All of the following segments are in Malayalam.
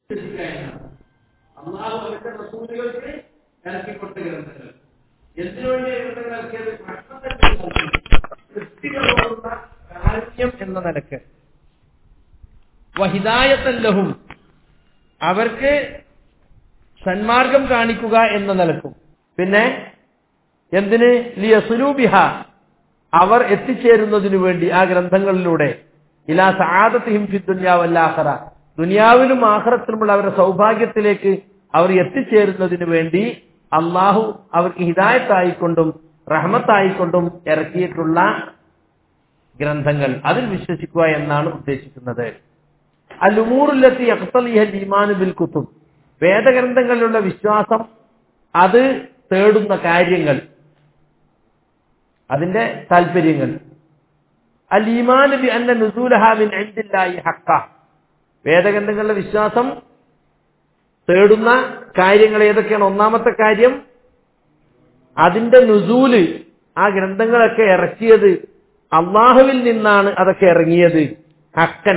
അള്ളാഹു അവരുടെ റസൂലുകൾക്ക് ഇറക്കിക്കൊണ്ട ഗ്രന്ഥങ്ങൾ എന്തിനു വേണ്ടി ഗ്രന്ഥങ്ങൾ ഇറക്കിയത്? സൃഷ്ടികളോടുള്ള കാരുണ്യം എന്ന നിലക്ക്, വഹിദായത്തല്ലഹും അവർക്ക് സന്മാർഗം കാണിക്കുക എന്ന നിലക്കും, പിന്നെ എന്തിന്? ലിയസ്ലൂബിഹ അവർ എത്തിച്ചേരുന്നതിനു വേണ്ടി ആ ഗ്രന്ഥങ്ങളിലൂടെ ഇലാ സആദതിഹിം ഫിദ്ദുനിയ വൽ ആഖിറ ദുനിയാവിലും ആഖിറത്തിലുമുള്ള അവരുടെ സൗഭാഗ്യത്തിലേക്ക് അവർ എത്തിച്ചേരുന്നതിനു വേണ്ടി അള്ളാഹു അവർക്ക് ഹിദായത്തായിക്കൊണ്ടും റഹ്മത്തായിക്കൊണ്ടും ഇറക്കിയിട്ടുള്ള ഗ്രന്ഥങ്ങൾ, അതിൽ വിശ്വസിക്കുക എന്നാണ് ഉദ്ദേശിക്കുന്നത്. അൽ-ഉമൂറുല്ലത്തി യഖ്തലിഹൽ ഈമാനു ബിൽ കുതുബ് വേദഗ്രന്ഥങ്ങളിലുള്ള വിശ്വാസം അത് തേടുന്ന കാര്യങ്ങൾ, അതിന്റെ താല്പര്യങ്ങൾ. അൽ-ഈമാനു ബി അന്ന നുസൂലഹാ മിൻ ഇൻദില്ലാഹി ഹഖ്ഖ വേദഗ്രന്ഥങ്ങളിലെ വിശ്വാസം തേടുന്ന കാര്യങ്ങൾ ഏതൊക്കെയാണ്? ഒന്നാമത്തെ കാര്യം, അതിന്റെ നുസൂല്, ആ ഗ്രന്ഥങ്ങളൊക്കെ ഇറക്കിയത് അള്ളാഹുവിൽ നിന്നാണ് അതൊക്കെ ഇറങ്ങിയത്. ഹക്കൻ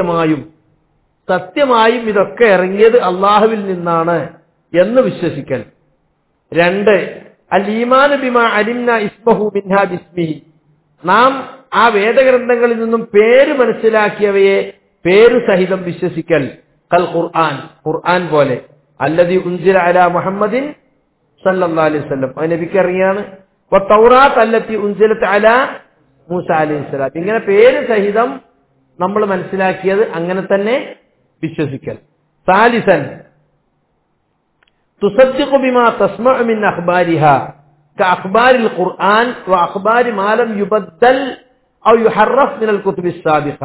സത്യമായും ഇതൊക്കെ ഇറങ്ങിയത് അള്ളാഹുവിൽ നിന്നാണ് എന്ന് വിശ്വസിക്കൽ. 2 അൽ-ഈമാനു ബിമാ അലിംനാ ഇസ്മഹു മിൻഹാ ബിസ്മിഹി നാം ആ വേദഗ്രന്ഥങ്ങളിൽ നിന്നും പേര് മനസ്സിലാക്കിയവയെ പേരു സഹിതം വിശ്വസിക്കൽ. കൽ ഖുർആൻ പോലെ, അല്ലദീ ഉൻസില അലാ മുഹമ്മദിൻ സല്ലല്ലാഹു അലൈഹി വസല്ലം അത് നബിക്ക് ഇറങ്ങിയാണ്. വത്തൗറാത്ത് അല്ലത്തി ഉൻസിലത് അലാ മൂസ അലൈഹിസ്സലാം ഇങ്ങനെ പേര് സഹിതം നമ്മൾ മനസ്സിലാക്കിയത് അങ്ങനെ തന്നെ വിശ്വസിക്കൽ. സാലിസൻ തുസദ്ദിഖു ബിമാ തസ്മഉ മിൻ അഖ്ബാരിഹാ കഅഖ്ബാരിൽ ഖുർആൻ വഅഖ്ബാരി മാ ലം യുബദ്ദൽ ഔ യുഹറഫ് മിനൽ കുതുബിസ് സാബിഖ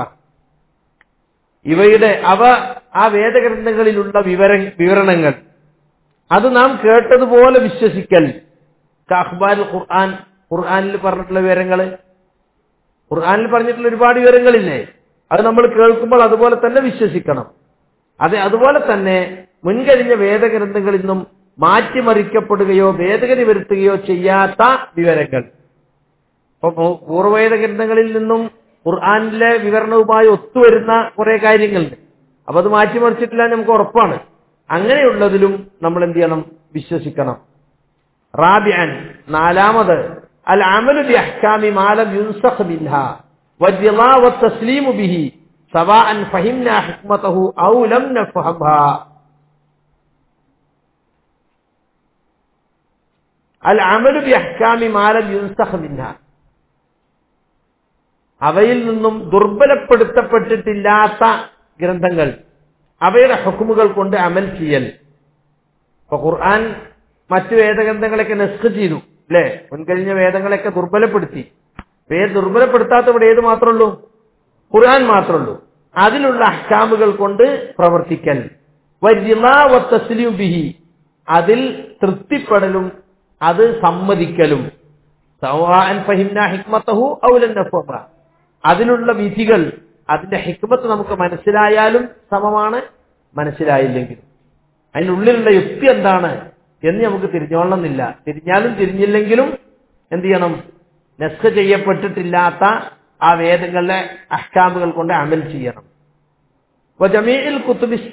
ഇവയുടെ ആ വേദഗ്രന്ഥങ്ങളിലുള്ള വിവരണങ്ങൾ അത് നാം കേട്ടതുപോലെ വിശ്വസിക്കൽ. കഅഖ്ബാരിൽ ഖുർആൻ ഖുർആനിൽ പറഞ്ഞിട്ടുള്ള വിവരങ്ങൾ, ഖുർആനിൽ പറഞ്ഞിട്ടുള്ള ഒരുപാട് വിവരങ്ങളില്ലേ, അത് നമ്മൾ കേൾക്കുമ്പോൾ അതുപോലെ തന്നെ വിശ്വസിക്കണം. അതുപോലെ തന്നെ മുൻകഴിഞ്ഞ വേദഗ്രന്ഥങ്ങളിൽ നിന്നും മാറ്റിമറിക്കപ്പെടുകയോ ഭേദഗതി വരുത്തുകയോ ചെയ്യാത്ത വിവരങ്ങൾ. ഇപ്പൊ പൂർവ്വവേദ ഗ്രന്ഥങ്ങളിൽ നിന്നും ഖുർആനിലെ വിവരണവുമായി ഒത്തുവരുന്ന കുറെ കാര്യങ്ങളുണ്ട്. അപ്പൊ അത് മാറ്റിമറിച്ചിട്ടില്ല നമുക്ക് ഉറപ്പാണ്. അങ്ങനെയുള്ളതിലും നമ്മൾ എന്ത് ചെയ്യണം? വിശ്വസിക്കണം. റാബിഅൻ 4 അൽ അമലു ബി അഹ്കാമി മാ ലം യുൻസഖ് മിൻഹാ വദ്ദിലാ വത്തസ്ലീമു ബിഹി സവാഅൻ ഫഹിംനാ ഹിക്മതഹു ഔ ലം നഫഹംഹാ അൽ അമലു ബി അഹ്കാമി മാ ലം യുൻസഖ് മിൻഹാ അവയിൽ നിന്നും ദുർബലപ്പെടുത്തപ്പെട്ടിട്ടില്ലാത്ത ഗ്രന്ഥങ്ങൾ, അവയുടെ ഹുക്മുകൾ കൊണ്ട് അമൽ ചെയ്യൽ. ഇപ്പൊ ഖുർആൻ മറ്റു വേദഗ്രന്ഥങ്ങളൊക്കെ നസ്ഖ് ചെയ്തു അല്ലെ, മുൻകഴിഞ്ഞ വേദങ്ങളൊക്കെ ദുർബലപ്പെടുത്തി. ദുർബലപ്പെടുത്താത്ത ഇവിടെ ഏത് മാത്രമുള്ളൂ? ഖുർആൻ മാത്രമുള്ളൂ. അതിലുള്ള അഹ്കാമുകൾ കൊണ്ട് പ്രവർത്തിക്കൽ. വദ്ദിലാ വത്തസ്ലീമു ബിഹി അതിൽ തൃപ്തിപ്പെടലും അത് സമ്മതിക്കലും. സവാഅൻ ഫഹിംനാ ഹിക്മതഹു ഔ ലം നഫഹംഹാ അതിലുള്ള വിധികൾ, അതിന്റെ ഹിക്മത്ത് നമുക്ക് മനസ്സിലായാലും സമമാണ്, മനസ്സിലായില്ലെങ്കിലും. അതിനുള്ളിലുള്ള യുക്തി എന്താണ് എന്ന് നമുക്ക് തിരിഞ്ഞോളണമെന്നില്ല. തിരിഞ്ഞാലും തിരിഞ്ഞില്ലെങ്കിലും എന്ത് ചെയ്യണം? നസ്ഖ് ചെയ്യപ്പെട്ടിട്ടില്ലാത്ത ആ വേദങ്ങളിലെ അഹ്കാമുകൾ കൊണ്ട് അമൽ ചെയ്യണം. വജമീഉൽ കുതുബിസ്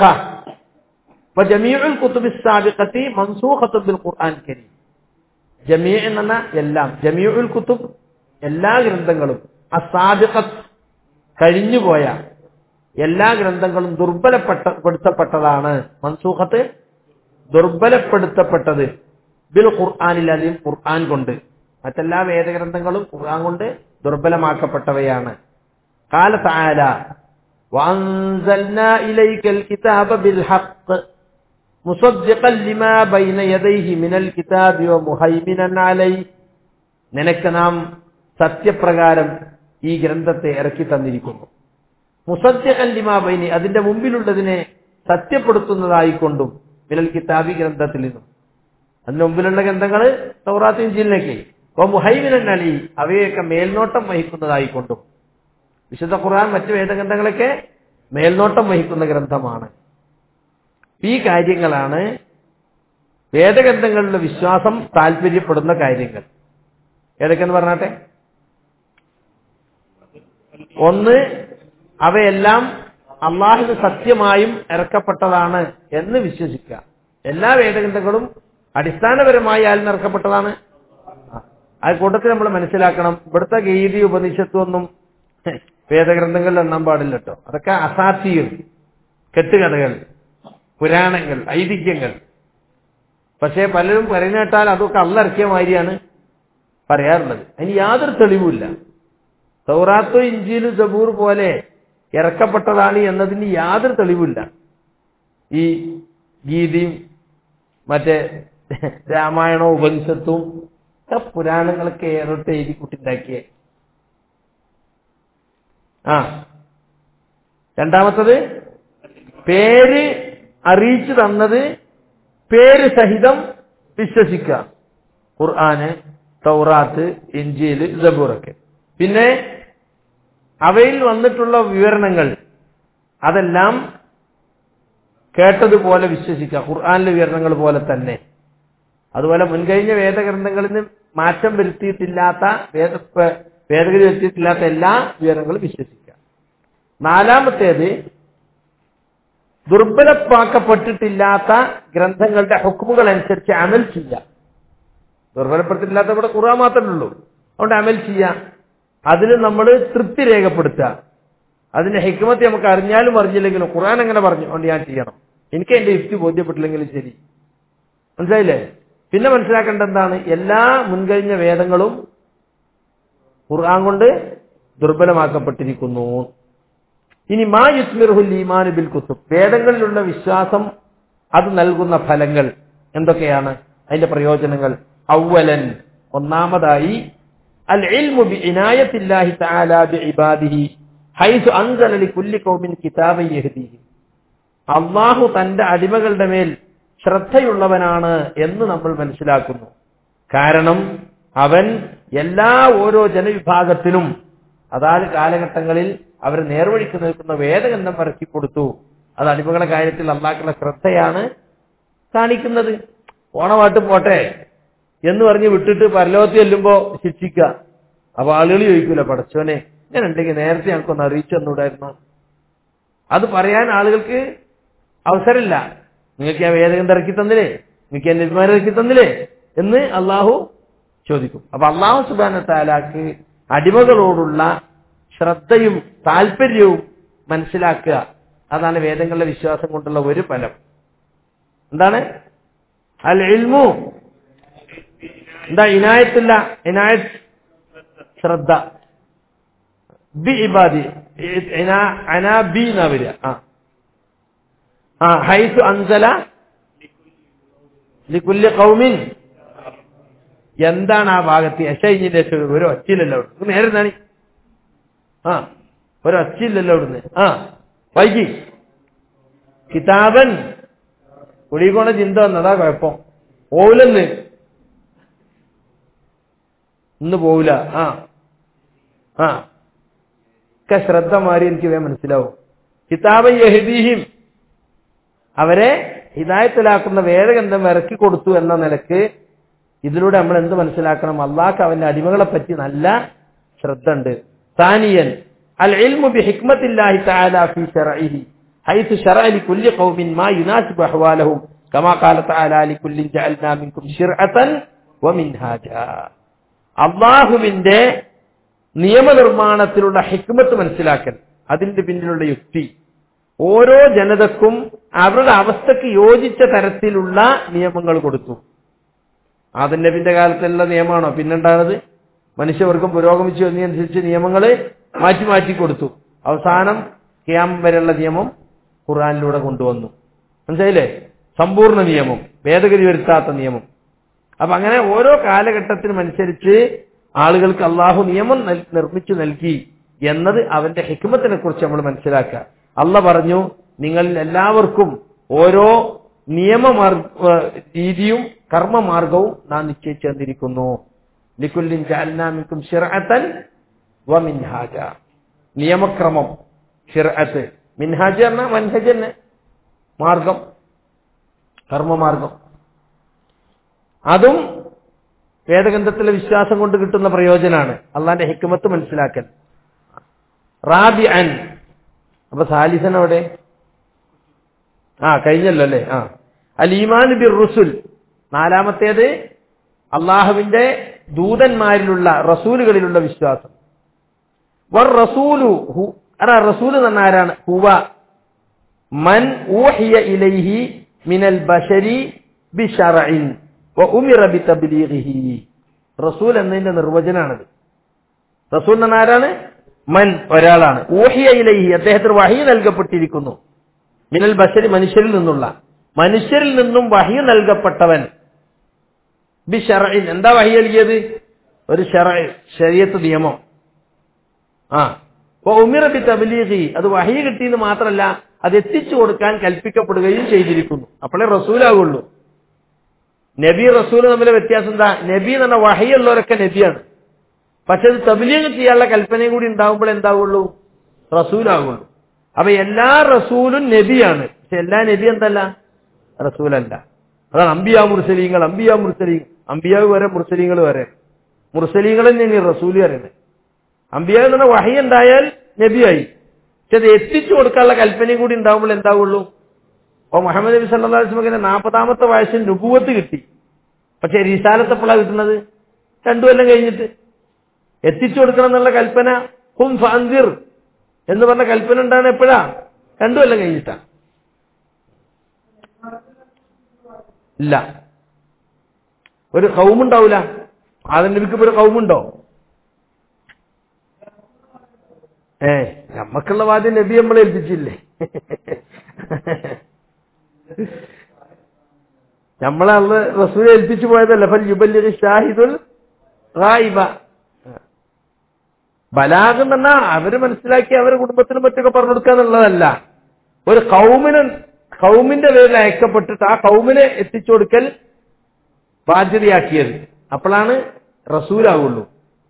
സാബിഖത്തി മൻസൂഖത്തുൻ ബിൽ ഖുർആൻ കരീം ജമീ എന്ന എല്ലാം, ജമീഉൽ കുതുബ് എല്ലാ ഗ്രന്ഥങ്ങളും, അസാബിഖത്ത് കഴിഞ്ഞുപോയ എല്ലാ ഗ്രന്ഥങ്ങളും ദുർബലപ്പെടുത്തപ്പെട്ടതാണ്. മൻസൂഖത്ത് ദുർബലപ്പെടുത്തപ്പെട്ടത്, ബിൽ ഖുർആനിൽ അലീം ഖുർആൻ കൊണ്ട്. മറ്റെല്ലാ വേദഗ്രന്ഥങ്ങളും ഖുർആൻ കൊണ്ട് ദുർബലമാക്കപ്പെട്ടവയാണ്. ഖാല തആല വഅൻസൽനാ ഇലൈക്കൽ കിതാബ ബിൽ ഹഖ് മുസദ്ദിഖൻ ലിമാ ബൈന യദൈഹി മിനൽ കിതാബി വമുഹൈമിനൻ അലൈഹി നിനക്ക് നാം സത്യപ്രകാരം ഈ ഗ്രന്ഥത്തെ ഇറക്കി തന്നിരിക്കുന്നു. മുസദ്ദിഖൻ ലിമാ ബൈനി അതിന്റെ മുമ്പിലുള്ളതിനെ സത്യപ്പെടുത്തുന്നതായിക്കൊണ്ടും മിനൽ കിതാബി ഗ്രന്ഥത്തിൽ നിന്നും, അതിന്റെ മുമ്പിലുള്ള ഗ്രന്ഥങ്ങൾ തൗറാത്ത് ഇൻജീലിനൊക്കെ, വമുഹൈമിനൻ അലൈഹി അവയൊക്കെ മേൽനോട്ടം വഹിക്കുന്നതായിക്കൊണ്ടും. വിശുദ്ധ ഖുർആൻ മറ്റു വേദഗ്രന്ഥങ്ങളൊക്കെ മേൽനോട്ടം വഹിക്കുന്ന ഗ്രന്ഥമാണ്. ഈ കാര്യങ്ങളാണ് വേദഗ്രന്ഥങ്ങളിലെ വിശ്വാസം താല്പര്യപ്പെടുന്ന കാര്യങ്ങൾ. ഏതൊക്കെയെന്ന് പറഞ്ഞാട്ടെ. 1 അവയെല്ലാം അള്ളാഹുവിന് സത്യമായും ഇറക്കപ്പെട്ടതാണ് എന്ന് വിശ്വസിക്കുക. എല്ലാ വേദഗ്രന്ഥങ്ങളും അടിസ്ഥാനപരമായി ആരിൽ ഇറക്കപ്പെട്ടതാണ്. ആ കൂട്ടത്തിൽ നമ്മൾ മനസ്സിലാക്കണം, ഇവിടുത്തെ ഗീതി ഉപനിഷത്തൊന്നും വേദഗ്രന്ഥങ്ങളിൽ എണ്ണാൻ പാടില്ല കേട്ടോ. അതൊക്കെ അസാത്തീർ, കെട്ടുകഥകൾ, പുരാണങ്ങൾ, ഐതിഹ്യങ്ങൾ. പക്ഷേ പലരും പറയുന്നേട്ടാൽ അതൊക്കെ അള്ളറക്കിയ മാതിരിയാണ് പറയാറുള്ളത്. അതിന് യാതൊരു തെളിവുമില്ല. തൗറാത്തോ ഇഞ്ചീലും സബൂർ പോലെ ഇറക്കപ്പെട്ടതാണ് എന്നതിന് യാതൊരു തെളിവില്ല. ഈ ഗീതിയും മറ്റേ രാമായണവും ഉപനിഷത്തും പുരാണങ്ങളൊക്കെ ഏറോട്ട് എഴുതി കൂട്ടിണ്ടാക്കിയേ. രണ്ടാമത്തത് പേര് അറിയിച്ചു തന്നത് പേര് സഹിതം വിശ്വസിക്കുക. ഖുർആന്, തൗറാത്ത്, ഇഞ്ചീൽ, സബൂറൊക്കെ. പിന്നെ അവയിൽ വന്നിട്ടുള്ള വിവരണങ്ങൾ അതെല്ലാം കേട്ടതുപോലെ വിശ്വസിക്കുക, ഖുർആനിലെ വിവരണങ്ങൾ പോലെ തന്നെ. അതുപോലെ മുൻകഴിഞ്ഞ വേദഗ്രന്ഥങ്ങളിൽ നിന്ന് മാറ്റം വരുത്തിയിട്ടില്ലാത്ത ഭേദഗതി വരുത്തിയിട്ടില്ലാത്ത എല്ലാ വിവരങ്ങളും വിശ്വസിക്കുക. നാലാമത്തേത് ദുർബലപ്പാക്കപ്പെട്ടിട്ടില്ലാത്ത ഗ്രന്ഥങ്ങളുടെ ഹുക്മുകൾ അനുസരിച്ച് അമൽ ചെയ്യുക. ദുർബലപ്പെട്ടിട്ടില്ലാത്ത ഇവിടെ ഖുർആൻ മാത്രമേ ഉള്ളൂ, അതുകൊണ്ട് അമൽ ചെയ്യുക. അതിന് നമ്മൾ തൃപ്തി രേഖപ്പെടുത്തുക. അതിന്റെ ഹിക്മത്ത് നമുക്ക് അറിഞ്ഞാലും അറിഞ്ഞില്ലെങ്കിലും ഖുർആൻ എങ്ങനെ പറഞ്ഞു കൊണ്ട് ഞാൻ ചെയ്യണം, എനിക്ക് എന്റെ യുക്തി ബോധ്യപ്പെട്ടില്ലെങ്കിലും ശരി. മനസ്സിലായില്ലേ? പിന്നെ മനസ്സിലാക്കേണ്ട എന്താണ്, എല്ലാ മുൻകഴിഞ്ഞ വേദങ്ങളും ഖുർആൻ കൊണ്ട് ദുർബലമാക്കപ്പെട്ടിരിക്കുന്നു. ഇനി മാ യുസ്മിറുൽ ഈമാൻ ബിൽ കുത്തുബ്, വേദങ്ങളിലുള്ള വിശ്വാസം അത് നൽകുന്ന ഫലങ്ങൾ എന്തൊക്കെയാണ്, അതിന്റെ പ്രയോജനങ്ങൾ. അവ്വലൻ, ഒന്നാമതായി അൽ ഇൽമു ബി ഇനായത്തില്ലാഹി തആല ബി ഇബാദിഹി ഹൈസു അൻസല ലികുല്ലി ഖൗമിൻ കിതാബൻ യഹ്ദീഹി. അല്ലാഹു തന്റെ അടിമകളുടെ മേൽ ശ്രദ്ധയുള്ളവനാണ് എന്ന് നമ്മൾ മനസ്സിലാക്കുന്നു. കാരണം അവൻ ഓരോ ജനവിഭാഗത്തിനും അതാത് കാലഘട്ടങ്ങളിൽ അവർ നേർവഴിക്ക് നിൽക്കുന്ന വേദഗ്രന്ഥം ഇറക്കി കൊടുത്തു. അത് അടിമകളുടെ കാര്യത്തിൽ അള്ളാഹുവിന്റെ ശ്രദ്ധയാണ് കാണിക്കുന്നത്. ഓണമായിട്ട് പോട്ടെ എന്ന് പറഞ്ഞ് വിട്ടിട്ട് പരലോകത്ത് ചെല്ലുമ്പോ ശിക്ഷിക്കുക. അപ്പൊ ആളുകൾ ചോദിക്കൂല, പടച്ചോനെ ഞാൻ ഉണ്ടെങ്കിൽ നേരത്തെ ഞങ്ങൾക്കൊന്ന് അറിയിച്ചു തന്നൂടായിരുന്നു. അത് പറയാൻ ആളുകൾക്ക് അവസരമില്ല. നിങ്ങൾക്ക് ആ വേദഗ്രന്ഥം ഇറക്കി തന്നില്ലേ, നിങ്ങൾക്ക് എന്റെ നബിമാരെ ഇറക്കി തന്നില്ലേ എന്ന് അള്ളാഹു ചോദിക്കും. അപ്പൊ അള്ളാഹു സുബ്ഹാനഹു തആലാക്ക് അടിമകളോടുള്ള ശ്രദ്ധയും താല്പര്യവും മനസ്സിലാക്കുക. അതാണ് വേദങ്ങളുടെ വിശ്വാസം കൊണ്ടുള്ള ഒരു ഫലം. എന്താണ് അൽ ഇൽമു? എന്താ ഇനായത്തില്ല, ഇനായത്ത് ശ്രദ്ധ. ബി ഇബാദി അനാ ബി എന്നാ വരിക. ഹൈസു അൻസല ലികുല്ലി ഖൗമിൻ. എന്താണ് ആ ഭാഗത്ത് യശയിന്റെ ഒരു ഒച്ചയില്ലല്ലോ അവിടുന്ന്, നേരെ എന്താണ് ഒരു ഒച്ചയില്ലല്ലോ അവിടുന്ന്. വൈകി കിതാബൻ കുടികൊണ ചിന്ത വന്നതാ കുഴപ്പം. പോവില്ലെന്ന്, ഇന്ന് പോവില്ല. ഒക്കെ ശ്രദ്ധ മാറി എനിക്ക് വേഗം മനസ്സിലാവും. കിതാബൻ യഹ്ദീഹിം, അവരെ ഹിദായത്തിലാക്കുന്ന വേദഗ്രന്ഥം ഇറക്കി കൊടുത്തു എന്ന നിലക്ക് ഇതിലൂടെ നമ്മൾ എന്ത് മനസ്സിലാക്കണം, അള്ളാഹ്ക്ക് അവന്റെ അടിമകളെ പറ്റി നല്ല ശ്രദ്ധ ഉണ്ട്. സാനിയൻ അൽ ഇൽമു ബി ഹിക്മത്തില്ലാഹി തആല ഫീ ശർഇഹി ഹൈതു ശറഅ ലികുല്ലി ഖൗമിൻ മാ യുനാസിബു അഹ്വാലഹും കമാ ഖാല തആല ലികുല്ലി ജഅൽനാ മിൻകും ശിർഅതൻ വമിൻഹാജ. അള്ളാഹുവിന്റെ നിയമനിർമ്മാണത്തിലുള്ള ഹിക്മത്ത് മനസ്സിലാക്കൽ, അതിന്റെ പിന്നിലുള്ള യുക്തി. ഓരോ ജനതക്കും അവരുടെ അവസ്ഥക്ക് യോജിച്ച തരത്തിലുള്ള നിയമങ്ങൾ കൊടുത്തു. ആദം നബിന്റെ കാലത്തുള്ള നിയമമാണോ പിന്നുണ്ടാകുന്നത്? മനുഷ്യവർഗം പുരോഗമിച്ചു എന്നതനുസരിച്ച് നിയമങ്ങൾ മാറ്റി മാറ്റി കൊടുത്തു. അവസാനം ഖിയാമത്ത് വരെയുള്ള നിയമം ഖുർആനിലൂടെ കൊണ്ടുവന്നു. മനസ്സിലായില്ലേ? സമ്പൂർണ്ണ നിയമം, ഭേദഗതി വരുത്താത്ത നിയമം. അപ്പൊ അങ്ങനെ ഓരോ കാലഘട്ടത്തിനുമനുസരിച്ച് ആളുകൾക്ക് അള്ളാഹു നിയമം നിർമ്മിച്ചു നൽകി എന്നത് അവന്റെ ഹിക്മത്തിനെ കുറിച്ച് നമ്മൾ മനസ്സിലാക്കുക. അള്ളാഹ് പറഞ്ഞു, നിങ്ങൾ എല്ലാവർക്കും ഓരോ രീതിയും കർമ്മമാർഗവും നാം നിശ്ചയിച്ചു തന്നിരിക്കുന്നു. ലികുല്ലിൻ ജഅൽനാ മിൻകും ശിർഅതൻ വമിൻഹാജ. നിയമക്രമം, ശിർഅത്ത്. മിൻഹാജ് എന്ന മൻഹജ് തന്നെ, മാർഗം, കർമ്മമാർഗം. അതും വേദഗ്രന്ഥത്തിലെ വിശ്വാസം കൊണ്ട് കിട്ടുന്ന പ്രയോജനമാണ്. അള്ളാന്റെ ഹിക്മത്ത് മനസ്സിലാക്കൽ. റാബിഅൻ, അപ്പൊ സാലിസൻ അവിടെ കഴിഞ്ഞല്ലോ അല്ലേ? അൽ ഈമാൻ ബിർ റുസുൽ. നാലാമത്തേത് അള്ളാഹുവിന്റെ ദൂതന്മാരിലുള്ള റസൂലുകളിലുള്ള വിശ്വാസം. വർ റസൂലു റസൂൽ എന്ന് ആരാണ്? ഹുവ മൻ ഊഹിയ ഇലൈഹി മിനൽ ബശരി ബിശറഇൻ വ ഉമിറ ബിതബ്ലീഗിഹി. റസൂൽ എന്നതിന്റെ നിർവചനാണത്. റസൂൽ എന്ന് ആരാണ്? മൻ ഒരാളാണ്, ഊഹിയ ഇലൈഹി അദ്ദേഹത്തിന് വഹി നൽകപ്പെട്ടിരിക്കുന്നു, മിനൽ ബശരി മനുഷ്യരിൽ നിന്നും വഹി നൽകപ്പെട്ടവൻ, ബിശറഇൻ എന്താ വഹി നൽകിയത്? ഒരു ശരീഅത്ത് നിയമം. ഉമിറ ബിതബ്ലീഗി അത് വഹി കിട്ടിയെന്ന് മാത്രമല്ല അത് എത്തിച്ചു കൊടുക്കാൻ കൽപ്പിക്കപ്പെടുകയും ചെയ്തിരിക്കുന്നു. അപ്പോഴേ റസൂലാവുള്ളൂ. നബി റസൂൽ തമ്മിലെ വ്യത്യാസം എന്താ? നബി എന്ന് പറഞ്ഞ വഹിയുള്ളവരൊക്കെ നബിയാണ്. പക്ഷെ അത് തബ്ലീഗ് ചെയ്യാനുള്ള കൽപ്പനയും കൂടി ഉണ്ടാവുമ്പോൾ എന്താവുള്ളൂ? റസൂലാവുള്ളൂ. അപ്പൊ എല്ലാ റസൂലും നബിയാണ്. പക്ഷെ എല്ലാ നബി എന്തല്ല? റസൂലല്ല. അതാണ് അംബിയാ മുർസലീങ്ങൾ. അംബിയാവ് വരെ മുർസലീങ്ങൾ വരെ. മുർസലീങ്ങൾ തന്നെയാണ് റസൂല് പറയുന്നത്. അംബിയാവ് എന്ന് പറഞ്ഞാൽ വഹി ഉണ്ടായാൽ നബിയായി. പക്ഷെ അത് എത്തിച്ചു കൊടുക്കാനുള്ള കൽപ്പനയും കൂടി ഉണ്ടാവുമ്പോൾ എന്താവുള്ളൂ? മുഹമ്മദ് നബി സല്ലല്ലാഹു അലൈഹി വസല്ലം 40ാമത്തെ വയസ്സിൽ നുബുവത്ത് കിട്ടി. പക്ഷെ റിസാലത്ത് എപ്പോഴാണ് കിട്ടുന്നത്? 2 കൊല്ലം കഴിഞ്ഞിട്ട്. എത്തിച്ചു കൊടുക്കണം എന്നുള്ള കൽപ്പന ഹും ഫഅൻസിർ എന്ന് പറഞ്ഞ കൽപ്പന ഉണ്ടാണ് എപ്പോഴാ? 2 കൊല്ലം കഴിഞ്ഞിട്ടാ. ഇല്ല, ഒരു ഖൗമുണ്ടാവൂല. ആദം നബിക്ക് ഒരു ഖൗമുണ്ടോ? നമ്മക്കുള്ള വാദ്യം നബി നമ്മളെ ഏൽപ്പിച്ചില്ലേ? നമ്മളെ റസൂൽ ഏൽപ്പിച്ചു പോയതല്ല. ഫൽ യുബല്ലിഗി ഷാഹിദുൽ ഗായിബ. ബലാഗ് എന്ന് പറഞ്ഞാൽ അവര് മനസ്സിലാക്കി അവരുടെ കുടുംബത്തിനും മറ്റൊക്കെ പറഞ്ഞു കൊടുക്കുക എന്നുള്ളതല്ല. ഒരു ഖൗമിന്റെ പേരിൽ അയക്കപ്പെട്ടിട്ട് ആ ഖൗമിനെ എത്തിച്ചു കൊടുക്കൽ ബാധ്യതയാക്കിയത്. അപ്പോഴാണ് റസൂലാവുള്ളൂ.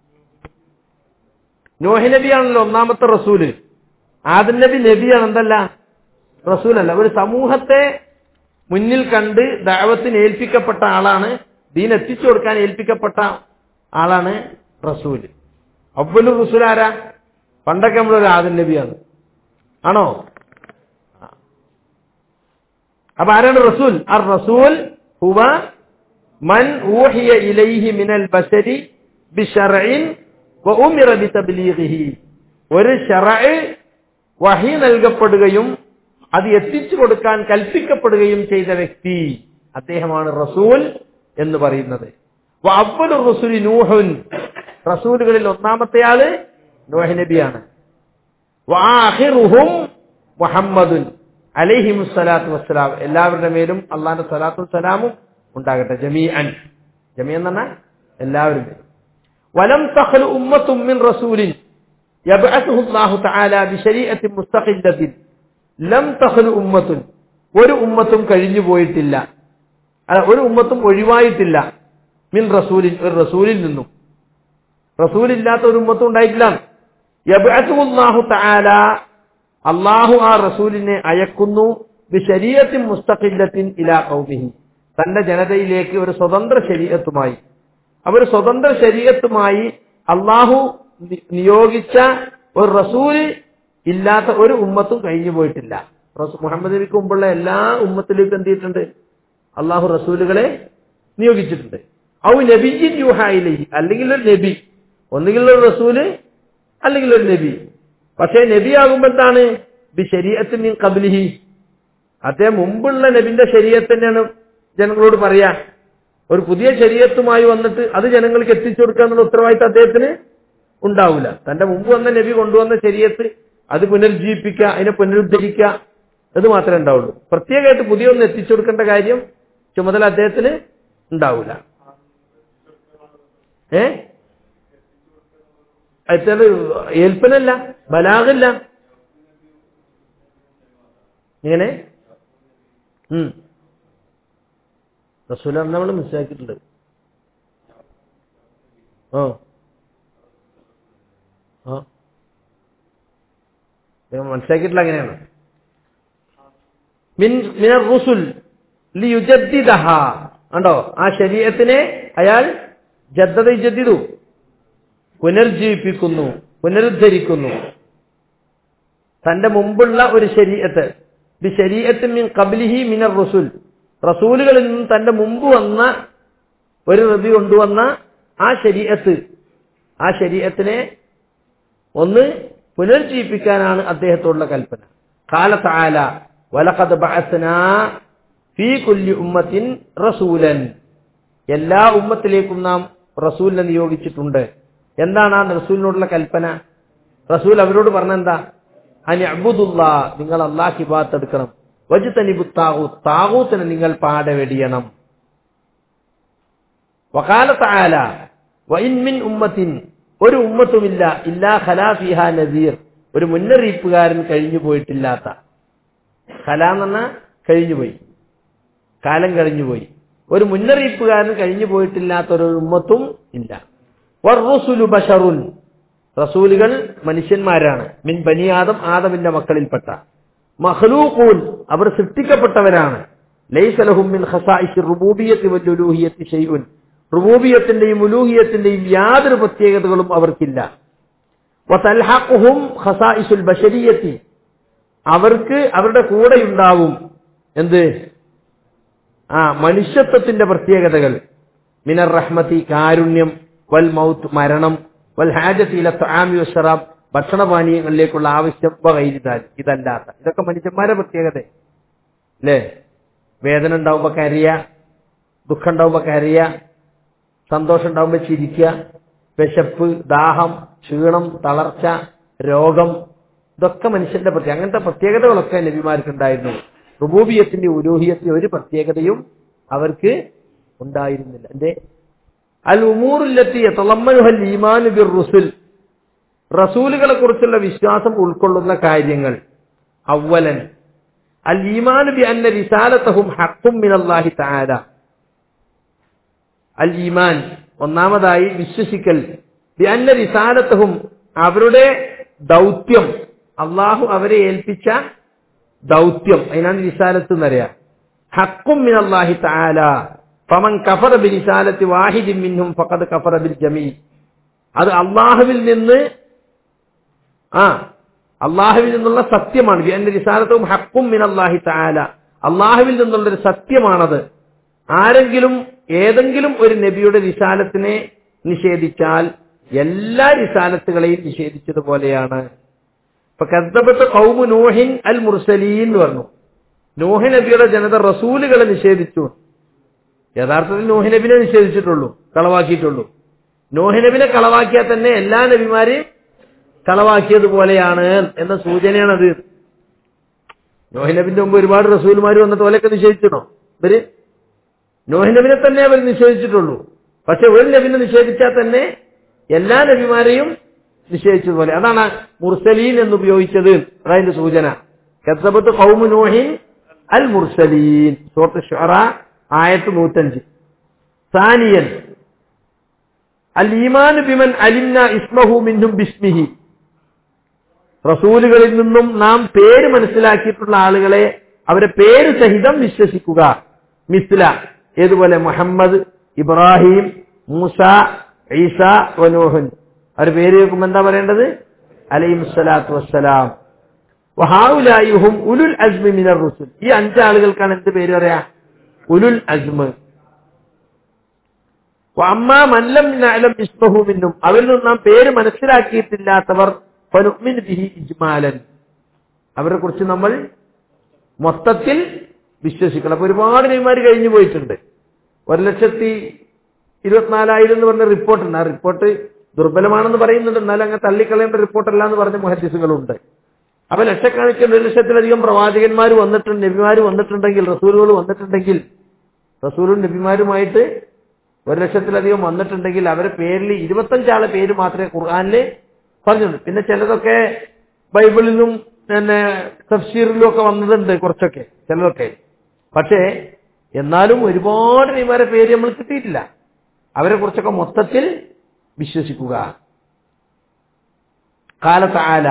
നോഹി നബിയാണല്ലോ 1ാമത്തെ റസൂല്. ആദം നബി നബിയാണ്, എന്തല്ല? റസൂലല്ല. ഒരു സമൂഹത്തെ മുന്നിൽ കണ്ട് ദഅവത്തിന് ഏൽപ്പിക്കപ്പെട്ട ആളാണ്, ദീൻ എത്തിച്ചു കൊടുക്കാൻ ഏൽപ്പിക്കപ്പെട്ട ആളാണ് റസൂല്. അവ്വലു റസൂൽ ആരാ? പണ്ടൊക്കെ നമ്മളൊരു ആദം നബിയാണ്. ആണോ? അപ്പൊ ആരാണ് റസൂൽ? അർ റസൂൽ ഹുവ മൻ ഊഹിയ ഇലൈഹി മിനൽ ബശരി ബിശറഇൻ വ ഉമിറ ബിതബ്ലീഗിഹി. ഒരു ശറഅ് വഹി നൽകപ്പെടുകയും അത് എത്തിച്ചു കൊടുക്കാൻ കൽപ്പിക്കപ്പെടുകയും ചെയ്ത വ്യക്തി, അദ്ദേഹമാണ് റസൂൽ എന്ന് പറയുന്നത്. വ അവ്വലു റസൂലി നൂഹുൻ. റസൂലുകളിൽ 1ാമത്തെ ആള് നൂഹ് നബിയാണ്. വ ആഖിറുഹും മുഹമ്മദുൻ അലൈഹിമുസ്സലാത്തു വസ്സലാം. എല്ലാവരുടെ മേലും അള്ളാന്റെ സ്വലാത്തും സലാമും ഉണ്ടാകട്ടെ. ജമീഅൻ എന്ന് പറഞ്ഞാൽ എല്ലാവരും. വലം തഖ്ലു ഉമ്മത്തും മിൻ റസൂലിൻ യബ്അസുഹു അല്ലാഹു തആല ബിശരീഅത്തിൻ മുസ്തഖില്ലത്തിൻ ലം തഖ്ലു ഉമ്മത്തുൻ. ഒരു ഉമ്മത്തും കഴിഞ്ഞു പോയിട്ടില്ല, ഒരു ഉമ്മത്തും ഒഴിവായിട്ടില്ല. മിൻ റസൂലിൻ, ഒരു റസൂലിൽ നിന്നും. റസൂലില്ലാത്ത ഒരു ഉമ്മത്തും ഉണ്ടായിട്ടില്ല. യബ്അസുഹു അല്ലാഹു തആല, അള്ളാഹു ആ റസൂലിനെ അയക്കുന്നു. ബിശരീഅത്തിൻ മുസ്തഖില്ലത്തിൻ ഇലാ ഖൗമിഹി, തന്റെ ജനതയിലേക്ക് ഒരു സ്വതന്ത്ര ശരീഅത്തുമായി. അവർ സ്വതന്ത്ര ശരീഅത്തുമായി അള്ളാഹു നിയോഗിച്ച ഒരു റസൂല് ഇല്ലാത്ത ഒരു ഉമ്മത്തും കഴിഞ്ഞു പോയിട്ടില്ല. മുഹമ്മദ് നബിക്ക് മുമ്പുള്ള എല്ലാ ഉമ്മത്തിലേക്കും എന്ത് ചെയ്തിട്ടുണ്ട്? അള്ളാഹു റസൂലുകളെ നിയോഗിച്ചിട്ടുണ്ട്. ഔ നബിയ്യിൻ യൂഹാ ഇലൈഹി, അല്ലെങ്കിൽ ഒരു നബി, ഒന്നുകിൽ ഒരു റസൂല് അല്ലെങ്കിൽ ഒരു നബി. പക്ഷേ നബി ആകുമ്പോ എന്താണ്? ബി ശരീഅത്തിൻ മിൻ ഖബ്ലിഹി, അദ്ദേഹം മുമ്പുള്ള നബിന്റെ ശരീഅത്ത് തന്നെയാണ് ജനങ്ങളോട് പറയാ. ഒരു പുതിയ ശരീഅത്തുമായി വന്നിട്ട് അത് ജനങ്ങൾക്ക് എത്തിച്ചു കൊടുക്കുക എന്നുള്ള ഉത്തരവാദിത്തം അദ്ദേഹത്തിന് ഉണ്ടാവില്ല. തന്റെ മുമ്പ് വന്ന നബി കൊണ്ടുവന്ന ശരീഅത്ത് അത് പുനരുജ്ജീവിപ്പിക്കുക, അതിനെ പുനരുദ്ധരിക്കുക, അത് മാത്രമേ ഉണ്ടാവുള്ളൂ. പ്രത്യേകമായിട്ട് പുതിയൊന്ന് എത്തിച്ചു കൊടുക്കേണ്ട കാര്യം ചുമതല അദ്ദേഹത്തിന് ഉണ്ടാവില്ല. ഏൽപ്പനല്ല, ബലാഗില്ല. ഇങ്ങനെ റസൂൽ നമ്മൾ മനസ്സിലാക്കിയിട്ടുണ്ട്. മനസ്സിലാക്കിയിട്ടില്ല. അങ്ങനെയാണ് മിനർ റുസുൽ ലിയുജദ്ദിദഹ. കണ്ടോ, ആ ശരീഅത്തിനെ അയാൾ ജദ്ദദ യുജദ്ദിദു, പുനർജീവിപ്പിക്കുന്നു, പുനരുദ്ധരിക്കുന്നു. തന്റെ മുമ്പുള്ള ഒരു ശരീഅത്ത് ബി ശരീഅത്തിൻ മിൻ ഖബ്ലിഹി മിനർ റസൂൽ, റസൂലുകളിൽ നിന്ന് തന്റെ മുമ്പ് വന്ന ഒരു നബി കൊണ്ടുവന്ന ആ ശരീഅത്തിനെ ഒന്ന് പുനർജീവിപ്പിക്കാനാണ് അദ്ദേഹത്തോടുള്ള കൽപ്പന. ഖാല തആല വലഖദ് ബഅസ്നാ ഫീ കുല്ലി ഉമ്മത്തിൻ റസൂലൻ, എല്ലാ ഉമ്മത്തിലേക്കും നാം റസൂലിനെ നിയോഗിച്ചിട്ടുണ്ട്. എന്താണ് ആ റസൂലിനോടുള്ള കൽപ്പന? റസൂൽ അവരോട് പറഞ്ഞെന്താ? അനി അബ്ദുല്ലാ, നിങ്ങൾ അല്ലാഹ് ഇബാദത്ത് എടുക്കണം. വജ്തനിബു താഗൂത്ത്, താഗൂത്തിനെ നിങ്ങൾ പാടെ വെടിയണം. വഖാല തആല വഇൻ മിൻ ഉമ്മത്തിൻ, ഒരു ഉമ്മത്തുമില്ല ഇല്ലാ ഖലാ ഫീഹാ നദീർ, ഒരു മുന്നറിയിപ്പുകാരൻ കഴിഞ്ഞു പോയിട്ടില്ലാത്ത. ഖലാ എന്ന് പറഞ്ഞാൽ കഴിഞ്ഞുപോയി, കാലം കഴിഞ്ഞുപോയി. ഒരു മുന്നറിയിപ്പുകാരൻ കഴിഞ്ഞു പോയിട്ടില്ലാത്ത ഒരു ഉമ്മത്തും ഇല്ല. വറുസുലു ബശറുൻ, റസൂലുകൾ മനുഷ്യന്മാരാണ്. മിൻ ബനി ആദം, ആദമിന്റെ മക്കളിൽപ്പെട്ട. മഖ്ലൂഖൂൻ, അവർ സൃഷ്ടിക്കപ്പെട്ടവരാണ്. ലൈസ ലഹും മിൻ ഖസായിശി റുബൂബിയ്യത്തി വൽ ഉലൂഹിയ്യത്തി ശൈഉൻ, റുബൂബിയ്യത്തിന്റെയും ഉലൂഹിയ്യത്തിന്റെയും യാതൊരു പ്രത്യേകതകളും അവർക്കില്ല. വതൽഹഖുഹും ഖസായിസുൽ ബശരിയ്യത്തി, അവർക്ക് അവരുടെ കൂടെയുണ്ടാവും എന്ത്? മനുഷ്യത്വത്തിന്റെ പ്രത്യേകതകൾ. മിനർ റഹ്മത്തി, കാരുണ്യം, വൽ മൗത്ത്, മരണം, വൽ ഹാജത്തി ഇല തആമി വശറാബ്, ഭക്ഷണപാനീയങ്ങളിലേക്കുള്ള ആവശ്യം, വഗൈരിദാൽ, ഇതല്ലാത്ത. ഇതൊക്കെ മനുഷ്യന്മാരുടെ പ്രത്യേകത അല്ലേ? വേദന ഉണ്ടാവുമ്പോ കരയ, ദുഃഖം ഉണ്ടാവുമ്പോ കരയ, സന്തോഷം ഉണ്ടാവുമ്പോ ചിരിക്കുക, വിശപ്പ്, ദാഹം, ക്ഷീണം, തളർച്ച, രോഗം, ഇതൊക്കെ മനുഷ്യന്റെ പ്രത്യേകത. അങ്ങനത്തെ പ്രത്യേകതകളൊക്കെ നബിമാർക്കുണ്ടായിരുന്നു. റുബൂബിയത്തിന്റെ ഉലൂഹിയത്തിന്റെ ഒരു പ്രത്യേകതയും അവർക്ക് ഉണ്ടായിരുന്നില്ല. എന്തേ? അൽ ഉമൂറുല്ലത്തി യതളമ്മനുഹൽ ഈമാനു ബിർറുസുൽ, റസൂലുകളെ കുറിച്ചുള്ള വിശ്വാസം ഉൾക്കൊള്ളുന്ന കാര്യങ്ങൾ. അവ്വലൻ അൽ ഈമാനു ബി അന്ന റിസാലതഹും ഹഖ്ഖും മിനല്ലാഹി തആല, അൽ ഈമാൻ, ഒന്നാമതായി വിശ്വസിക്കൽ, ബി അന്ന റിസാലതഹും, അവരുടെ ദൗത്യം, അള്ളാഹു അവരെ ഏൽപ്പിച്ച ദൗത്യം, അതിനാണ് റിസാലത്ത് എന്നറിയാം. ഹഖ്ഖും മിനല്ലാഹി തആല ഫമൻ കഫറ ബി റിസാലത്തി വാഹിദിൻ മിൻഹും ഫഖദ് കഫറ ബിൽ ജമീ, അത് അള്ളാഹുവിൽ നിന്നുള്ള സത്യമാണ്. ബി അന്ന റിസാലത്തും ഹഖ്ഖും മിനല്ലാഹി തആല, അള്ളാഹുവിൽ നിന്നുള്ളൊരു സത്യമാണത്. ആരെങ്കിലും ഏതെങ്കിലും ഒരു നബിയുടെ റിസാലത്തിനെ നിഷേധിച്ചാൽ എല്ലാ റിസാലത്തുകളെയും നിഷേധിച്ചതുപോലെയാണ്. ഇപ്പൊ കദ്ദബത്ത് ഖൗമു നൂഹിൻ അൽ മുർസലീൻ എന്ന് പറഞ്ഞു. നൂഹ് നബിയുടെ ജനത റസൂലുകളെ നിഷേധിച്ചു. യഥാർത്ഥത്തിൽ നൂഹ് നബിനെ നിഷേധിച്ചിട്ടുള്ളൂ, കളവാക്കിയിട്ടുള്ളൂ. നൂഹ് നബിനെ കളവാക്കിയാൽ തന്നെ എല്ലാ നബിമാരെയും കളവാക്കിയതുപോലെയാണ് എന്ന സൂചനയാണത്. നൂഹ് നബിന്റെ മുമ്പ് ഒരുപാട് റസൂലുമാർ വന്നിട്ട് ഓലൊക്കെ നിഷേധിച്ചിട്ടോ? ഇവര് നൂഹ് നബിനെ തന്നെ അവർ നിഷേധിച്ചിട്ടുള്ളൂ. പക്ഷെ ഒരു നബിനെ നിഷേധിച്ചാൽ തന്നെ എല്ലാ നബിമാരെയും നിഷേധിച്ചതുപോലെ. അതാണ് മുർസലീൻ എന്ന് ഉപയോഗിച്ചത്. അതതിന്റെ സൂചന. കദ്ദബത്ത് ഖൗമു നൂഹിൻ അൽ മുർസലീൻ, സൂറത്ത് ശുഅറ ആയത്ത് 105. സാനിയൻ അൽ ഈമാനു ബിമൻ അലിംനാ ഇസ്മഹു മിൻഹും ബിസ്മിഹി, റസൂലുകളിൽ നിന്നും നാം പേര് മനസ്സിലാക്കിയിട്ടുള്ള ആളുകളെ അവരെ പേര് സഹിതം വിശ്വസിക്കുക. മിസ്ല, ഏതുപോലെ മുഹമ്മദ്, ഇബ്രാഹിം, മൂസ, ഈസ, വനൂഹ്, അവരുടെ പേര് കേൾക്കുമ്പോൾ എന്താ പറയേണ്ടത്? അലൈഹിസ്സലാത്തു വസ്സലാം. വഹൗലായി ഹും ഉലുൽ അസ്മി മിനർ റുസുൽ, ഈ 5 ആളുകൾക്കാണ് എന്ത് പേര് പറയാ? ഉലുൽ അസ്മ്. വഅമ്മാ മൻ ലം നഅലം ഇസ്മഹു മിൻഹും, അവരിൽ നിന്ന് നാം പേര് മനസ്സിലാക്കിയിട്ടില്ലാത്തവർ, ഫനുഅ്മിനു ബിഹി ഇജ്മാലൻ, അവരെ കുറിച്ച് നമ്മൾ മൊത്തത്തിൽ വിശ്വസിക്കണം. അപ്പൊ ഒരുപാട് നബിമാർ കഴിഞ്ഞു പോയിട്ടുണ്ട്. 1,24,000 എന്ന് പറഞ്ഞ റിപ്പോർട്ടുണ്ട്. ആ റിപ്പോർട്ട് ദുർബലമാണെന്ന് പറയുന്നുണ്ട്. എന്നാലും അങ്ങനെ തള്ളിക്കളയേണ്ട റിപ്പോർട്ടല്ല എന്ന് പറഞ്ഞ മുഹദ്ദിസുകളുണ്ട്. അപ്പൊ ലക്ഷക്കണക്കിന് 1,00,000-ലധികം പ്രവാചകന്മാർ വന്നിട്ടുണ്ട്, നബിമാർ വന്നിട്ടുണ്ടെങ്കിൽ, റസൂലുകൾ വന്നിട്ടുണ്ടെങ്കിൽ, റസൂലും നബിമാരുമായിട്ട് 1,00,000-ലധികം വന്നിട്ടുണ്ടെങ്കിൽ അവരുടെ പേരിൽ 25 ആളെ പേര് മാത്രമേ ഖുർആനില് പറഞ്ഞിട്ടുണ്ട്. പിന്നെ ചിലതൊക്കെ ബൈബിളിലും പിന്നെ തഫ്സീറിലും ഒക്കെ വന്നിട്ടുണ്ട്, കുറച്ചൊക്കെ, ചിലതൊക്കെ. പക്ഷേ എന്നാലും ഒരുപാട് നബിമാരെ പേര് നമ്മൾ കിട്ടിയിട്ടില്ല. അവരെ കുറിച്ചൊക്കെ മൊത്തത്തിൽ വിശ്വസിക്കുക. ഖാല തആല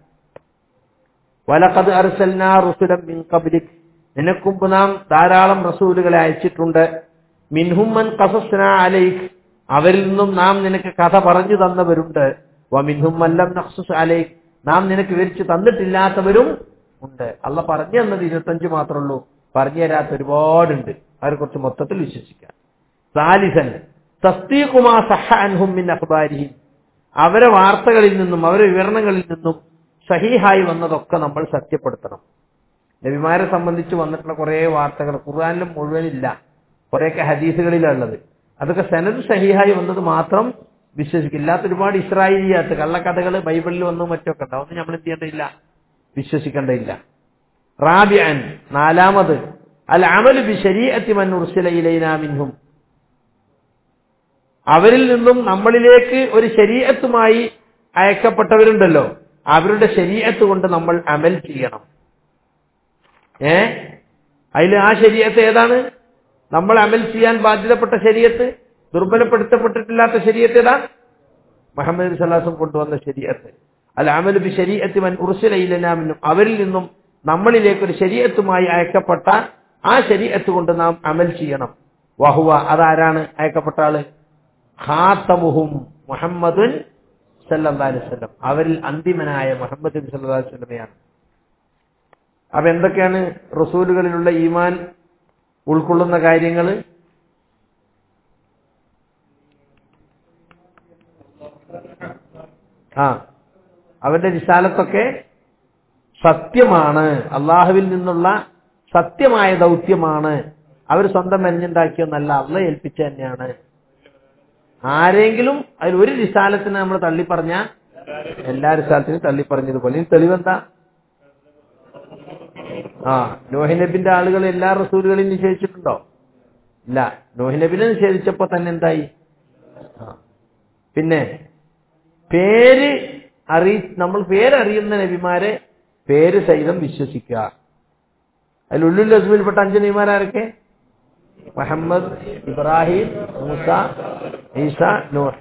വലഖദ് അർസൽനാ റുസുലൻ മിൻ ഖബ്ലിക്, നിനക്കുമ്പ് നാം ധാരാളം റസൂലുകളെ അയച്ചിട്ടുണ്ട്. മിൻഹും മൻ ഖസസ്നാ അലൈക്, അവരിൽ നിന്നും നാം നിനക്ക് കഥ പറഞ്ഞു തന്നവരുണ്ട്. വമിൻഹും മൻ ലം നഖ്സസ് അലൈക്, നാം നിനക്ക് വിവരിച്ചു തന്നിട്ടില്ലാത്തവരും ഉണ്ട്. അള്ള പറഞ്ഞു തന്നത് 25 മാത്രമേ ഉള്ളൂ, പറഞ്ഞു തരാത്ത ഒരുപാടുണ്ട്. അവരെ കുറിച്ച് മൊത്തത്തിൽ വിശ്വസിക്കാം. സാലിസൻ തസ്ദീഖുമാ സഹ അൻഹും മിൻ അഖ്ബാരിഹിം, അവരെ വാർത്തകളിൽ നിന്നും അവരെ വിവരണങ്ങളിൽ നിന്നും സഹീഹായി വന്നതൊക്കെ നമ്മൾ സത്യപ്പെടുത്തണം. നബിമാരെ സംബന്ധിച്ച് വന്നിട്ടുള്ള കുറെ വാർത്തകൾ ഖുർആനിലും മുഴുവനില്ല, കുറെയൊക്കെ ഹദീസുകളിലുള്ളത്. അതൊക്കെ സനദ് സഹീഹായി വന്നത് മാത്രം വിശ്വസിക്കില്ലാത്ത ഒരുപാട് ഇസ്രായേലിയാത്ത് കള്ളക്കഥകൾ ബൈബിളിൽ വന്നു മറ്റൊക്കെ ഉണ്ട്. അതൊന്നും നമ്മൾ എന്ത് ചെയ്യേണ്ടതില്ല, വിശ്വസിക്കേണ്ടതില്ല. റാബിഅൻ, നാലാമത് അൽ അമലു ബി ശരീഅത്തി മൻ ഉർസില ഇലൈനാ മിൻഹും, അവരിൽ നിന്നും നമ്മളിലേക്ക് ഒരു ശരീഅത്തുമായി അയക്കപ്പെട്ടവരുണ്ടല്ലോ, അവരുടെ ശരീഅത്ത് കൊണ്ട് നമ്മൾ അമൽ ചെയ്യണം. അതിൽ ആ ശരീഅത്ത് ഏതാണ്? നമ്മൾ അമൽ ചെയ്യാൻ ബാധ്യതപ്പെട്ട ശരീഅത്ത്, ദുർബലപ്പെടുത്തപ്പെട്ടിട്ടില്ലാത്ത ശരീഅത്ത് ഏതാ? മുഹമ്മദ് നബി സല്ലല്ലാഹു അലൈഹി വസല്ലം കൊണ്ടുവന്ന ശരീഅത്ത്. അൽ അമലു ബി ശരീഅത്തി മൻ ഉർസില ഇലൈനാ മിൻഹും, അവരിൽ നിന്നും നമ്മളിലേക്ക് ഒരു ശരീഅത്തുമായി അയക്കപ്പെട്ട ആ ശരീഅത്ത് കൊണ്ട് നാം അമൽ ചെയ്യണം. വഹുവ, അതാരാണ് അയക്കപ്പെട്ട ആള്? ഖാതമുഹും മുഹമ്മദുൻ സല്ലല്ലാഹു അലൈഹി വസല്ലം, അവരിൽ അന്തിമനായ മുഹമ്മദ് നബി സല്ലല്ലാഹു അലൈഹി വസല്ലമയാണ്. അപ്പൊ എന്തൊക്കെയാണ് റസൂലുകളിലുള്ള ഈമാൻ ഉൾക്കൊള്ളുന്ന കാര്യങ്ങൾ? അവരുടെ റിസാലത്തൊക്കെ സത്യമാണ്, അള്ളാഹുവിൽ നിന്നുള്ള സത്യമായ ദൗത്യമാണ്. അവർ സ്വന്തം മെഞ്ഞുണ്ടാക്കിയൊന്നല്ല, അള്ള ഏൽപ്പിച്ച തന്നെയാണ്. ആരെങ്കിലും അതിൽ ഒരു റിസാലത്തിനെ നമ്മൾ തള്ളിപ്പറഞ്ഞ എല്ലാ റിസാലത്തിനും തള്ളിപ്പറഞ്ഞതുപോലെ. ഇനി തെളിവെന്താ? നോഹി നബിന്റെ ആളുകൾ എല്ലാ റസൂലുകളെയും നിഷേധിച്ചിട്ടുണ്ടോ? ഇല്ല. നോഹി നബിനെ നിഷേധിച്ചപ്പോ തന്നെ എന്തായി? പിന്നെ നമ്മൾ പേരറിയുന്ന നബിമാരെ പേര് സഹിതം വിശ്വസിക്കുക. അതിൽ ഉല്ലുൽ അസ്മിൽപ്പെട്ട 5 നബിമാരൊക്കെ? മുഹമ്മദ്, ഇബ്രാഹിം, മൂസ, ഈസ, നൂഹ്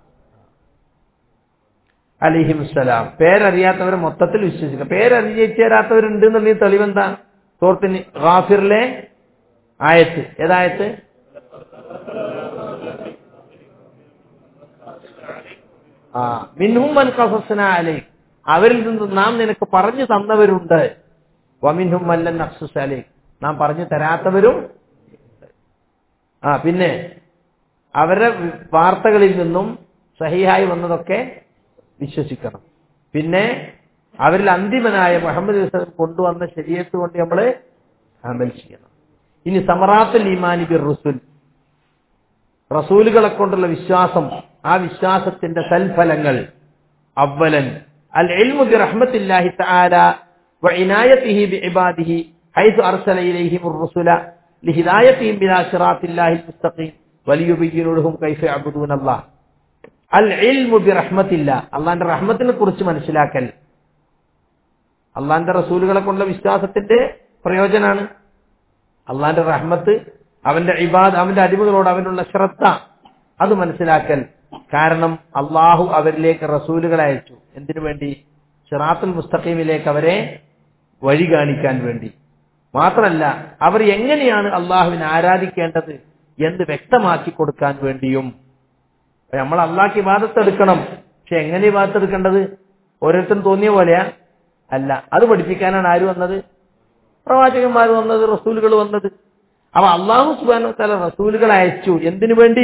അലൈഹിമുസ്സലാം. പേരറിയാത്തവരെ മൊത്തത്തിൽ വിശ്വസിക്കുക. പേരറിയിച്ചു തരാത്തവരുണ്ട് എന്നുള്ള തെളിവെന്താ? സൂറത്ത് ഗാഫിറിലെ ആയത്ത്. ഏതായത്ത്? മിൻഹും മൻ ഖസസ്നാ അലൈക്, അവരിൽ നിന്ന് നാം നിനക്ക് പറഞ്ഞു തന്നവരുണ്ട്. വമിൻഹും മൻ ലം നഖ്സുസ് അലൈക്, നാം പറഞ്ഞു തരാത്തവരും. പിന്നെ അവരുടെ വാർത്തകളിൽ നിന്നും സഹീഹായി വന്നതൊക്കെ വിശ്വസിക്കണം. പിന്നെ അവരിൽ അന്തിമനായ മുഹമ്മദ് കൊണ്ടുവന്ന ശരീഅത്ത് കൊണ്ട് നമ്മൾ അമൽ ചെയ്യണം. ഇനി സമറാത്തുൽ ഈമാനി ബിർ റുസുൽ, റസൂലുകളെ കൊണ്ടുള്ള വിശ്വാസം, ആ വിശ്വാസത്തിന്റെ സൽഫലങ്ങൾ. അവ്വലൻ അൽ ഇൽമു ബി റഹ്മത്തില്ലാഹി തആല വ ഇനായതിഹി ബി ഇബാദിഹി ഹൈസു അർസല ഇലൈഹിമുർ റുസുല ലിഹിദായതിഹിം ബിലാ സിറാത്തില്ലാഹിൽ മുസ്തഖീം വലിയുബയ്യിനു ലഹും കൈഫ യഅബ്ദൂനല്ലാഹ്. അൽ ഇൽമു ബി റഹ്മത്തില്ലാ, അള്ളാന്റെ റഹ്മത്തിനെ കുറിച്ച് മനസ്സിലാക്കൽ. അള്ളാന്റെ റസൂലുകളെ കൊണ്ടുള്ള വിശ്വാസത്തിന്റെ പ്രയോജനാണ് അള്ളാന്റെ റഹ്മത്ത്, അവന്റെ ഇബാദ്, അവന്റെ അടിമകളോട് അവനുള്ള ശ്രദ്ധ, അത് മനസ്സിലാക്കൽ. കാരണം അള്ളാഹു അവരിലേക്ക് റസൂലുകളെ അയച്ചു. എന്തിനു വേണ്ടി? സിറാത്തുൽ മുസ്തഖീമിലേക്ക് അവരെ വഴി കാണിക്കാൻ വേണ്ടി. മാത്രമല്ല അവർ എങ്ങനെയാണ് അള്ളാഹുവിനെ ആരാധിക്കേണ്ടത് എന്ന് വ്യക്തമാക്കി കൊടുക്കാൻ വേണ്ടിയും. നമ്മൾ അള്ളാഹ്ക്ക് ഇബാദത്ത് എടുക്കണം, പക്ഷെ എങ്ങനെ ഇബാദത്ത് എടുക്കേണ്ടത് ഓരോരുത്തരും തോന്നിയ പോലെയാ അല്ല. അത് പഠിപ്പിക്കാനാണ് ആര് വന്നത്? പ്രവാചകന്മാർ വന്നത്, റസൂലുകൾ വന്നത്. അപ്പൊ അള്ളാഹു സുബ്ഹാനഹു വ തആല റസൂലുകൾ അയച്ചു. എന്തിനു വേണ്ടി?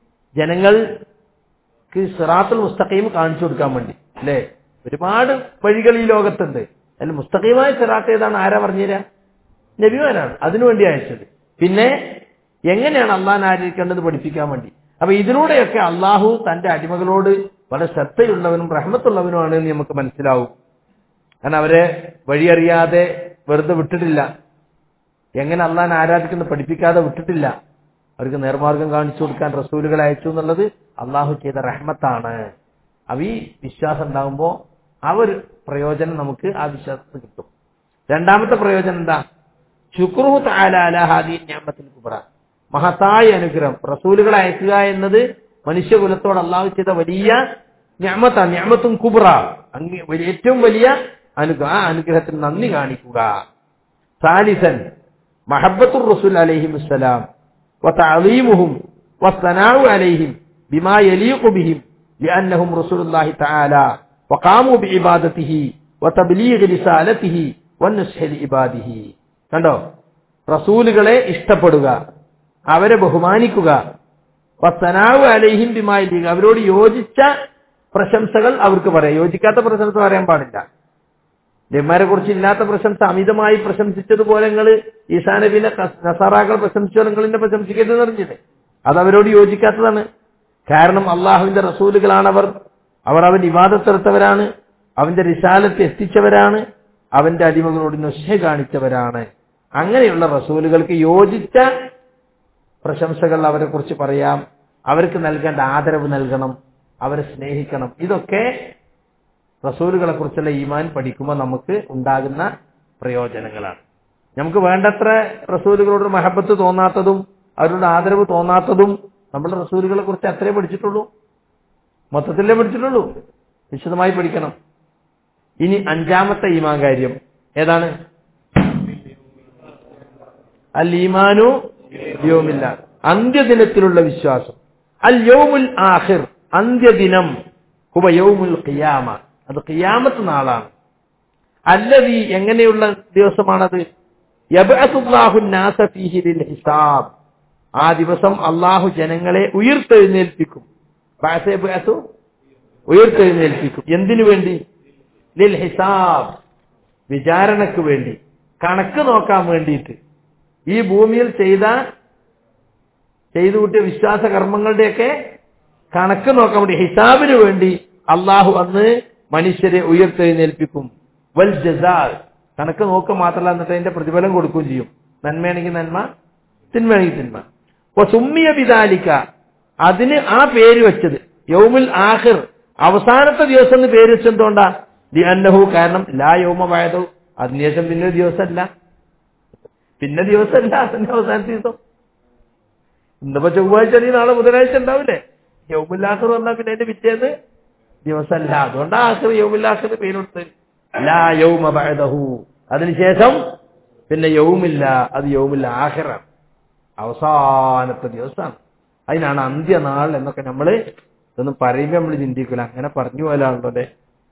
ജനങ്ങൾക്ക് സിറാത്തുൽ മുസ്തഖീം കാണിച്ചു കൊടുക്കാൻ വേണ്ടി. അല്ലേ? ഒരുപാട് വഴികൾ ഈ ലോകത്തുണ്ട്. അതിൽ മുസ്തഖീമായ സിറാത്ത് ഏതാണ്? ആരാ പറഞ്ഞുതരാ? നബിമാരാണ്. അതിനുവേണ്ടി അയച്ചത്. പിന്നെ എങ്ങനെയാണ് അള്ളാഹിനെ ആരാധിക്കേണ്ടത് പഠിപ്പിക്കാൻ വേണ്ടി. അപ്പൊ ഇതിലൂടെയൊക്കെ അള്ളാഹു തന്റെ അടിമകളോട് വളരെ ശ്രദ്ധയുള്ളവനും റഹ്മത്തുള്ളവനുമാണ് എന്ന് നമുക്ക് മനസ്സിലാവും. കാരണം അവരെ വഴിയറിയാതെ വെറുതെ വിട്ടിട്ടില്ല. എങ്ങനെ അള്ളാഹിനെ ആരാധിക്കുന്നത് പഠിപ്പിക്കാതെ വിട്ടിട്ടില്ല. അവർക്ക് നേർമാർഗം കാണിച്ചു കൊടുക്കാൻ റസൂലുകളെ അയച്ചു എന്നുള്ളത് അള്ളാഹു ചെയ്ത റഹ്മത്താണ്. അപ്പൊ ഈ വിശ്വാസം ഉണ്ടാകുമ്പോൾ ആ ഒരു പ്രയോജനം നമുക്ക് ആ വിശ്വാസത്തിൽ കിട്ടും. രണ്ടാമത്തെ പ്രയോജനം എന്താ? ശുക്റുഹു തആല അലാ ഹാദിഹി നിഅമത്തുൽ കുബ്ര, മഹത്തായ അനുഗ്രഹം. റസൂലുകളെ അയക്കുക എന്നത് മനുഷ്യകുലത്തോട് അള്ളാഹു ചെയ്ത വലിയ നിഅമത്താണ്. നിഅമത്തുൻ കുബ്ര, ഏറ്റവും വലിയ അനുഗ്രഹം. ആ അനുഗ്രഹത്തിന് നന്ദി കാണിക്കുക. സാലിസൻ മഹബ്ബത്തുർ റസൂൽ അലൈഹിമുസ്സലാം വതഅലീമുഹും വസ്സനാഉ അലൈഹിം ബിമാ യലീഖു ബിഹിം ലിഅന്നഹും റസൂലുള്ളാഹി തആല വഖാമു ബിഇബാദതിഹി വതബ്ലീഗ് റിസാലതിഹി വനസ്ഹി ലിഇബാദിഹി. കണ്ടോ, റസൂലുകളെ ഇഷ്ടപ്പെടുക, അവരെ ബഹുമാനിക്കുക, വസനാഉ അലൈഹിം ബിമാ യലീഖ, അവരോട് യോജിച്ച പ്രശംസകൾ അവർക്ക് പറയാം. യോജിക്കാത്ത പ്രശംസ പറയാൻ പാടില്ല. നബിമാരെ കുറിച്ച് ഇല്ലാത്ത പ്രശംസ അമിതമായി പ്രശംസിച്ചതുപോലെ നിങ്ങൾ ഈസാ നബിനെ നസാറാക്കൾ പ്രശംസിച്ചോ നിങ്ങളിനെ പ്രശംസിക്കരുതെന്ന് പറഞ്ഞില്ലേ? അത് അവരോട് യോജിക്കാത്തതാണ്. കാരണം അള്ളാഹുവിന്റെ റസൂലുകളാണ് അവർ. അവന്റെ ഇബാദത്തെടുത്തവരാണ്, അവന്റെ റിസാലത്ത് എത്തിച്ചവരാണ്, അവന്റെ അടിമകളോട് നസ്ഹ കാണിച്ചവരാണ്. അങ്ങനെയുള്ള റസൂലുകൾക്ക് യോജിച്ച പ്രശംസകൾ അവരെ കുറിച്ച് പറയാം. അവർക്ക് നൽകേണ്ട ആദരവ് നൽകണം, അവരെ സ്നേഹിക്കണം. ഇതൊക്കെ റസൂലുകളെ കുറിച്ചുള്ള ഈമാൻ പഠിക്കുമ്പോൾ നമുക്ക് ഉണ്ടാകുന്ന പ്രയോജനങ്ങളാണ്. നമുക്ക് വേണ്ടത്ര റസൂലുകളോട് മഹബത്ത് തോന്നാത്തതും അവരോട് ആദരവ് തോന്നാത്തതും നമ്മൾ റസൂലുകളെ കുറിച്ച് അത്രേ പഠിച്ചിട്ടുള്ളൂ, മൊത്തത്തിലേ പഠിച്ചിട്ടുള്ളൂ. വിശദമായി പഠിക്കണം. ഇനി അഞ്ചാമത്തെ ഈമാൻ കാര്യം ഏതാണ്? അൽ ഈമാനു യൗമില്ല, അന്ത്യദിനത്തിലുള്ള വിശ്വാസം. അൽ യൗമുൽ ആഖിർ, അന്ത്യദിനം. ഹുവ യൗമുൽ ഖിയാമ, അത് ഖിയാമത്ത് നാളാണ്. അല്ലദീ, എങ്ങനെയുള്ള ദിവസമാണത്? യബ്അസുല്ലാഹു നാസ ഫീഹി ലിൽ ഹിസാബ്, ആ ദിവസം അള്ളാഹു ജനങ്ങളെ ഉയർത്തെഴുന്നേൽപ്പിക്കും. ബഅസ ഉയർത്തെഴുന്നേൽപ്പിക്കും. എന്തിനു വേണ്ടി? ലിൽ ഹിസാബ്, വിചാരണക്ക് വേണ്ടി, കണക്ക് നോക്കാൻ വേണ്ടിയിട്ട്. ഈ ഭൂമിയിൽ ചെയ്തു കൂട്ടിയ വിശ്വാസ കർമ്മങ്ങളുടെയൊക്കെ കണക്ക് നോക്കാൻ വേണ്ടി, ഹിസാബിന് വേണ്ടി അള്ളാഹു അന്ന് മനുഷ്യരെ ഉയർത്തെഴുന്നേൽപ്പിക്കും. വൽ ജസാ, കണക്ക് നോക്കുക മാത്രമല്ല, എന്നിട്ട് അതിന്റെ പ്രതിഫലം കൊടുക്കുകയും ചെയ്യും. നന്മയാണെങ്കിൽ നന്മ, തിന്മയാണെങ്കിൽ തിന്മ. സുമ്മിയ ബിദാലിക, അതിന് ആ പേര് വെച്ചത് യൗമുൽ ആഖിർ, അവസാനത്തെ ദിവസം എന്ന് പേര് വെച്ചെന്തുകൊണ്ടാ? ലിഅന്നഹു, കാരണം ലാ യൗമ ബഅദഹു, അതിനുശേഷം പിന്നെ ദിവസമല്ല, അതിന്റെ അവസാനത്തെ ദിവസം. ഇന്നിപ്പോ ചൊവ്വാഴ്ച നാളെ ബുധനാഴ്ച ഉണ്ടാവില്ലേ? യൗമുൽ ആഖിർ വന്നാൽ പിന്നെ അതിന്റെ പിറ്റേന്ന് ദിവസമല്ല. അതുകൊണ്ടാ ആഖിർ, യൗമുൽ ആഖിർ പേര് കൊടുത്ത്. ലാ യൗമ ബഅദഹു, അതിനുശേഷം പിന്നെ യൗമില്ല, അത് യൗമുൽ ആഖിറാണ്, അവസാനത്തെ ദിവസമാണ്. അതിനാണ് അന്ത്യനാൾ എന്നൊക്കെ നമ്മൾ ഇതൊന്നും പറയുമ്പോൾ നമ്മൾ ചിന്തിക്കില്ല, അങ്ങനെ പറഞ്ഞു പോലാണല്ലോ അല്ലേ.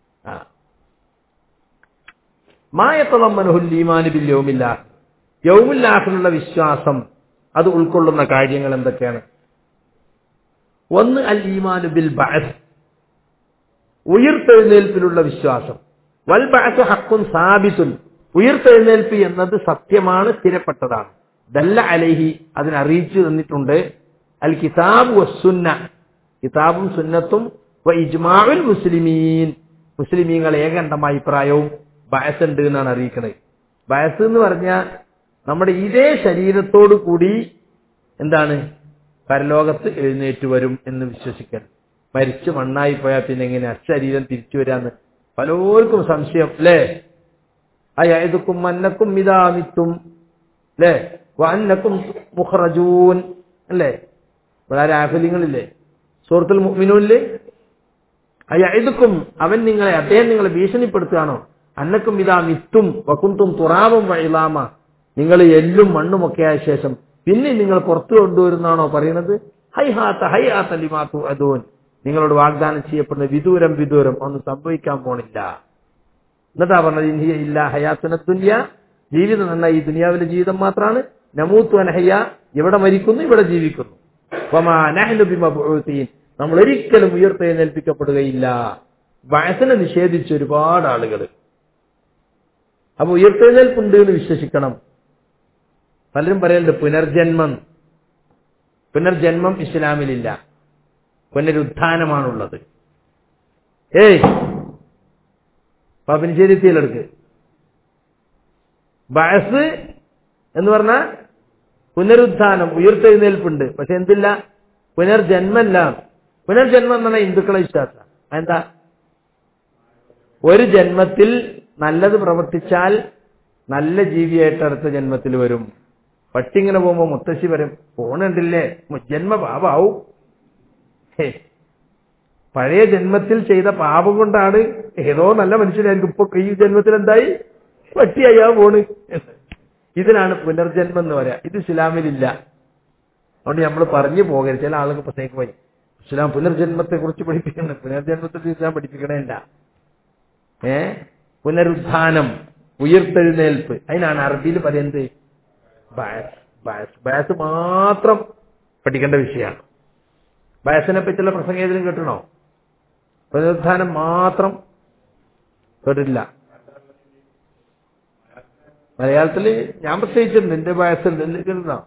മാ യതളമ്മനുൽ ഈമാനു ബിൽ യൗമിൽ ആഖിർ, യൗമുൽ ആഖിറിലുള്ള വിശ്വാസം അത് ഉൾക്കൊള്ളുന്ന കാര്യങ്ങൾ എന്തൊക്കെയാണ്? ഒന്ന്, അൽ ഈമാനു ബിൽ ബഅസ്, ഉയർത്തെഴുന്നേൽപ്പിലുള്ള വിശ്വാസം. വൽ ബഅസു ഹഖ്ഖുൻ സാബിതുൻ, ഉയർത്തെഴുന്നേൽപ്പ് എന്നത് സത്യമാണ്, സ്ഥിരപ്പെട്ടതാണ്. ദല്ല അലൈഹി, അതിനറിയിച്ചു തന്നിട്ടുണ്ട്. അൽ കിതാബ് വസ്സുന്ന, കിതാബും സുന്നത്തും, വ ഇജ്മാഉൽ മുസ്ലിമീൻ, മുസ്ലിമീങ്ങൾ ഏകണ്ഠമായ അഭിപ്രായവും ബഅസ് ഉണ്ട് എന്നാണ് അറിയിക്കുന്നത്. ബഅസ് എന്ന് പറഞ്ഞാൽ നമ്മുടെ ഇതേ ശരീരത്തോടു കൂടി എന്താണ്, പരലോകത്ത് എഴുന്നേറ്റ് വരും എന്ന് വിശ്വസിക്കൽ. മരിച്ചു മണ്ണായി പോയാൽ പിന്നെ എങ്ങനെ ശരീരം തിരിച്ചു വരാന്ന് പലർക്കും സംശയം അല്ലേ? അയതുക്കും മന്നക്കും മിതാമിത്തും അല്ലേ, വന്നക്കും മുഖ്റജൂൻ അല്ലേ? വളരെ ആഫലിങ്ങളില്ലേ സൂറത്തുൽ മുഅ്മിനൂനില്? അയതുക്കും, അദ്ദേഹം നിങ്ങളെ ഭീഷണിപ്പെടുത്തുകയാണോ? അന്നക്കും ഇതാ മിത്തും വകുന്തും തുറാബും വഇളാമ, നിങ്ങൾ എല്ലും മണ്ണുമൊക്കെ ആയ ശേഷം പിന്നെ നിങ്ങൾ പുറത്തു കൊണ്ടുവരുന്നാണോ പറയുന്നത്? ഹൈഹാത്ത ലിമാ തുഅദൂൻ, നിങ്ങളോട് വാഗ്ദാനം ചെയ്യപ്പെടുന്ന വിദൂരം ഒന്നും സംഭവിക്കാൻ പോണില്ല. എന്നിട്ടാ പറഞ്ഞത്, ഇൻഹിയ ഇല്ലാ ഹയാത്തുന ദുനിയ, ജീവിതം എന്ന ഈ ദുനിയാവിലെ ജീവിതം മാത്രമാണ്. നമൂത്തു വനഹയ, ഇവിടെ മരിക്കുന്നു ഇവിടെ ജീവിക്കുന്നു. വമാ നഹ്നു ബിമബ്ഊതീൻ, നമ്മൾ ഒരിക്കലും ഉയർത്തെഴുന്നേൽപ്പിക്കപ്പെടുകയില്ല. ബഅസിനെ നിഷേധിച്ച ഒരുപാട് ആളുകൾ. അപ്പൊ ഉയർത്തെഴുന്നേൽപ്പുണ്ട് എന്ന് വിശ്വസിക്കണം. പലരും പറയലുണ്ട് പുനർജന്മം ഇസ്ലാമിലില്ല, പുനരുത്ഥാനമാണുള്ളത്. പാപ്പിനിശ്ശേരിത്തിയിലെടുക്ക്. ബഅസ് എന്ന് പറഞ്ഞാൽ പുനരുത്ഥാനം, ഉയർത്തെഴുന്നേൽപ്പുണ്ട്, പക്ഷെ എന്തില്ല? പുനർജന്മല്ല. പുനർജന്മം എന്ന് പറഞ്ഞാൽ ഹിന്ദുക്കളെ വിശ്വാസം. എന്താ? ഒരു ജന്മത്തിൽ നല്ലത് പ്രവർത്തിച്ചാൽ നല്ല ജീവിയായിട്ട് അടുത്ത ജന്മത്തിൽ വരും. പട്ടിങ്ങനെ പോകുമ്പോ മുത്തശ്ശി വരും, പോണുണ്ടില്ലേ ജന്മ പാപാവും. പഴയ ജന്മത്തിൽ ചെയ്ത പാപം കൊണ്ടാണ് ഏതോ നല്ല മനുഷ്യനായിരിക്കും ഇപ്പൊ ഈ ജന്മത്തിൽ എന്തായി പട്ടിയാ പോണ്. ഇതിനാണ് പുനർജന്മം എന്ന് പറയാ. ഇത് ഇസ്ലാമിലില്ല. അതുകൊണ്ട് നമ്മൾ പറഞ്ഞു പോകരുത്. ചില ആളുകൾ പ്രത്യേകം പോയി ഇസ്ലാം പുനർജന്മത്തെ കുറിച്ച് പഠിപ്പിക്കുന്നത്, പുനർജന്മത്തെ ഇസ്ലാം പഠിപ്പിക്കണേല്ല. പുനരുത്ഥാനം, ഉയർത്തെഴുന്നേൽപ്പ്. അതിനാണ് അറബിയിൽ പറയുന്നത് ബഅസ് മാത്രം പഠിക്കേണ്ട വിഷയമാണ്. ബഅസിനെ പറ്റിയുള്ള പ്രസംഗം ഏതെങ്കിലും കേട്ടണോ? പുനരുത്ഥാനം മാത്രം കേട്ടില്ല. മലയാളത്തിൽ ഞാൻ പ്രത്യേകിച്ചിട്ടുണ്ട്. എന്റെ ബഅസുണ്ട് കേട്ടോ.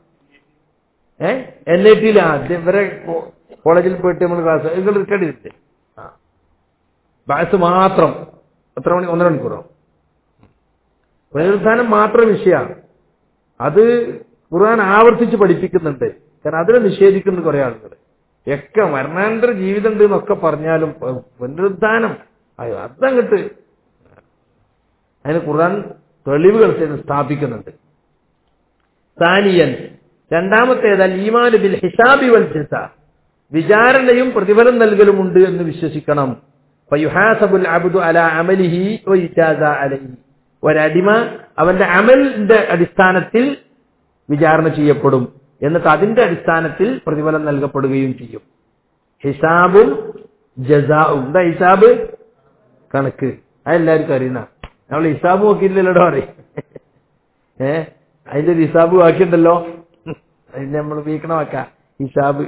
NIT ഇവരെ കോളേജിൽ പോയിട്ട് നമ്മൾ ക്ലാസ് നിങ്ങൾ റെക്കോർഡ് ചെയ്തിട്ട് ബഅസ് മാത്രം എത്ര മണി? 1.5 മണിക്കൂറോ? പുനരുത്ഥാനം മാത്രം വിഷയമാണ്. അത് ഖുർആൻ ആവർത്തിച്ച് പഠിപ്പിക്കുന്നുണ്ട്. കാരണം അതിനെ നിഷേധിക്കുന്ന കുറെ ആളുകൾ ഒക്കെ മരണാനന്തര ജീവിതം ഉണ്ട് എന്നൊക്കെ പറഞ്ഞാലും പുനരുത്ഥാനം അതങ്ങട്ട് അതിന് ഖുർആൻ തെളിവുകൾ സ്ഥാപിക്കുന്നുണ്ട്. സാനിയൻ രണ്ടാമത്തേത് അൽ ഈമാൻ ബിൽ ഹിസാബി വൽ ജസാ, വിചാരണയും പ്രതിഫലം നൽകലുമുണ്ട് എന്ന് വിശ്വസിക്കണം. ഫയുഹാസബുൽ അബ്ദു അലാ അമലിഹി വയുജാസാ അലൈഹി, ഒരടിമ അവന്റെ അമലിന്റെ അടിസ്ഥാനത്തിൽ വിചാരണ ചെയ്യപ്പെടും, എന്നിട്ട് അതിന്റെ അടിസ്ഥാനത്തിൽ പ്രതിഫലം നൽകപ്പെടുകയും ചെയ്യും. ഹിസാബും ജസാഉം. എന്താ ഹിസാബ്? കണക്ക്. അതെല്ലാവർക്കും അറിയുന്ന. നമ്മൾ ഹിസാബ് നോക്കിയില്ലല്ലോ പറയും. അതിന്റെ ഒരു ഹിസാബ് ബാക്കിയുണ്ടല്ലോ, അതിന്റെ നമ്മൾ ഉപയോഗിക്കണ വാക്ക ഹിസാബ്.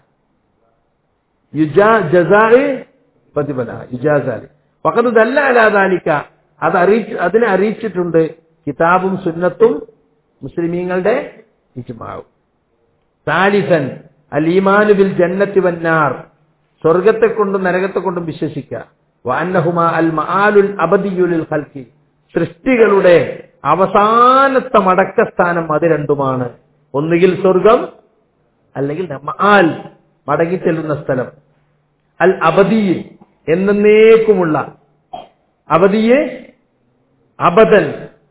പ്രതിഫല യുജാസാല് വഖദ് ദല്ല അലാ ദാലിക, അതിനെ അറിയിച്ചിട്ടുണ്ട് കിതാബും സുന്നത്തും മുസ്ലിമീങ്ങളുടെ ഇജ്മാഉം. സാലിസൻ അൽ ഈമാനു ബിൽ ജന്നത്തി വന്നാർ, സ്വർഗത്തെ കൊണ്ടും നരകത്തെ കൊണ്ടും വിശ്വസിക്കുക. വഅന്നഹുമാ അൽ മആലുൽ അബദിയ്യു ലിൽ ഖൽഖി, സൃഷ്ടികളുടെ അവസാനത്തെ മടക്കസ്ഥാനം അത് രണ്ടുമാണ്. ഒന്നുകിൽ സ്വർഗം അല്ലെങ്കിൽ മആൽ, മടങ്ങിച്ചെല്ലുന്ന സ്ഥലം. അൽ അബദിയ് എന്നേക്കുമുള്ള, അബദിയെ അബദൻ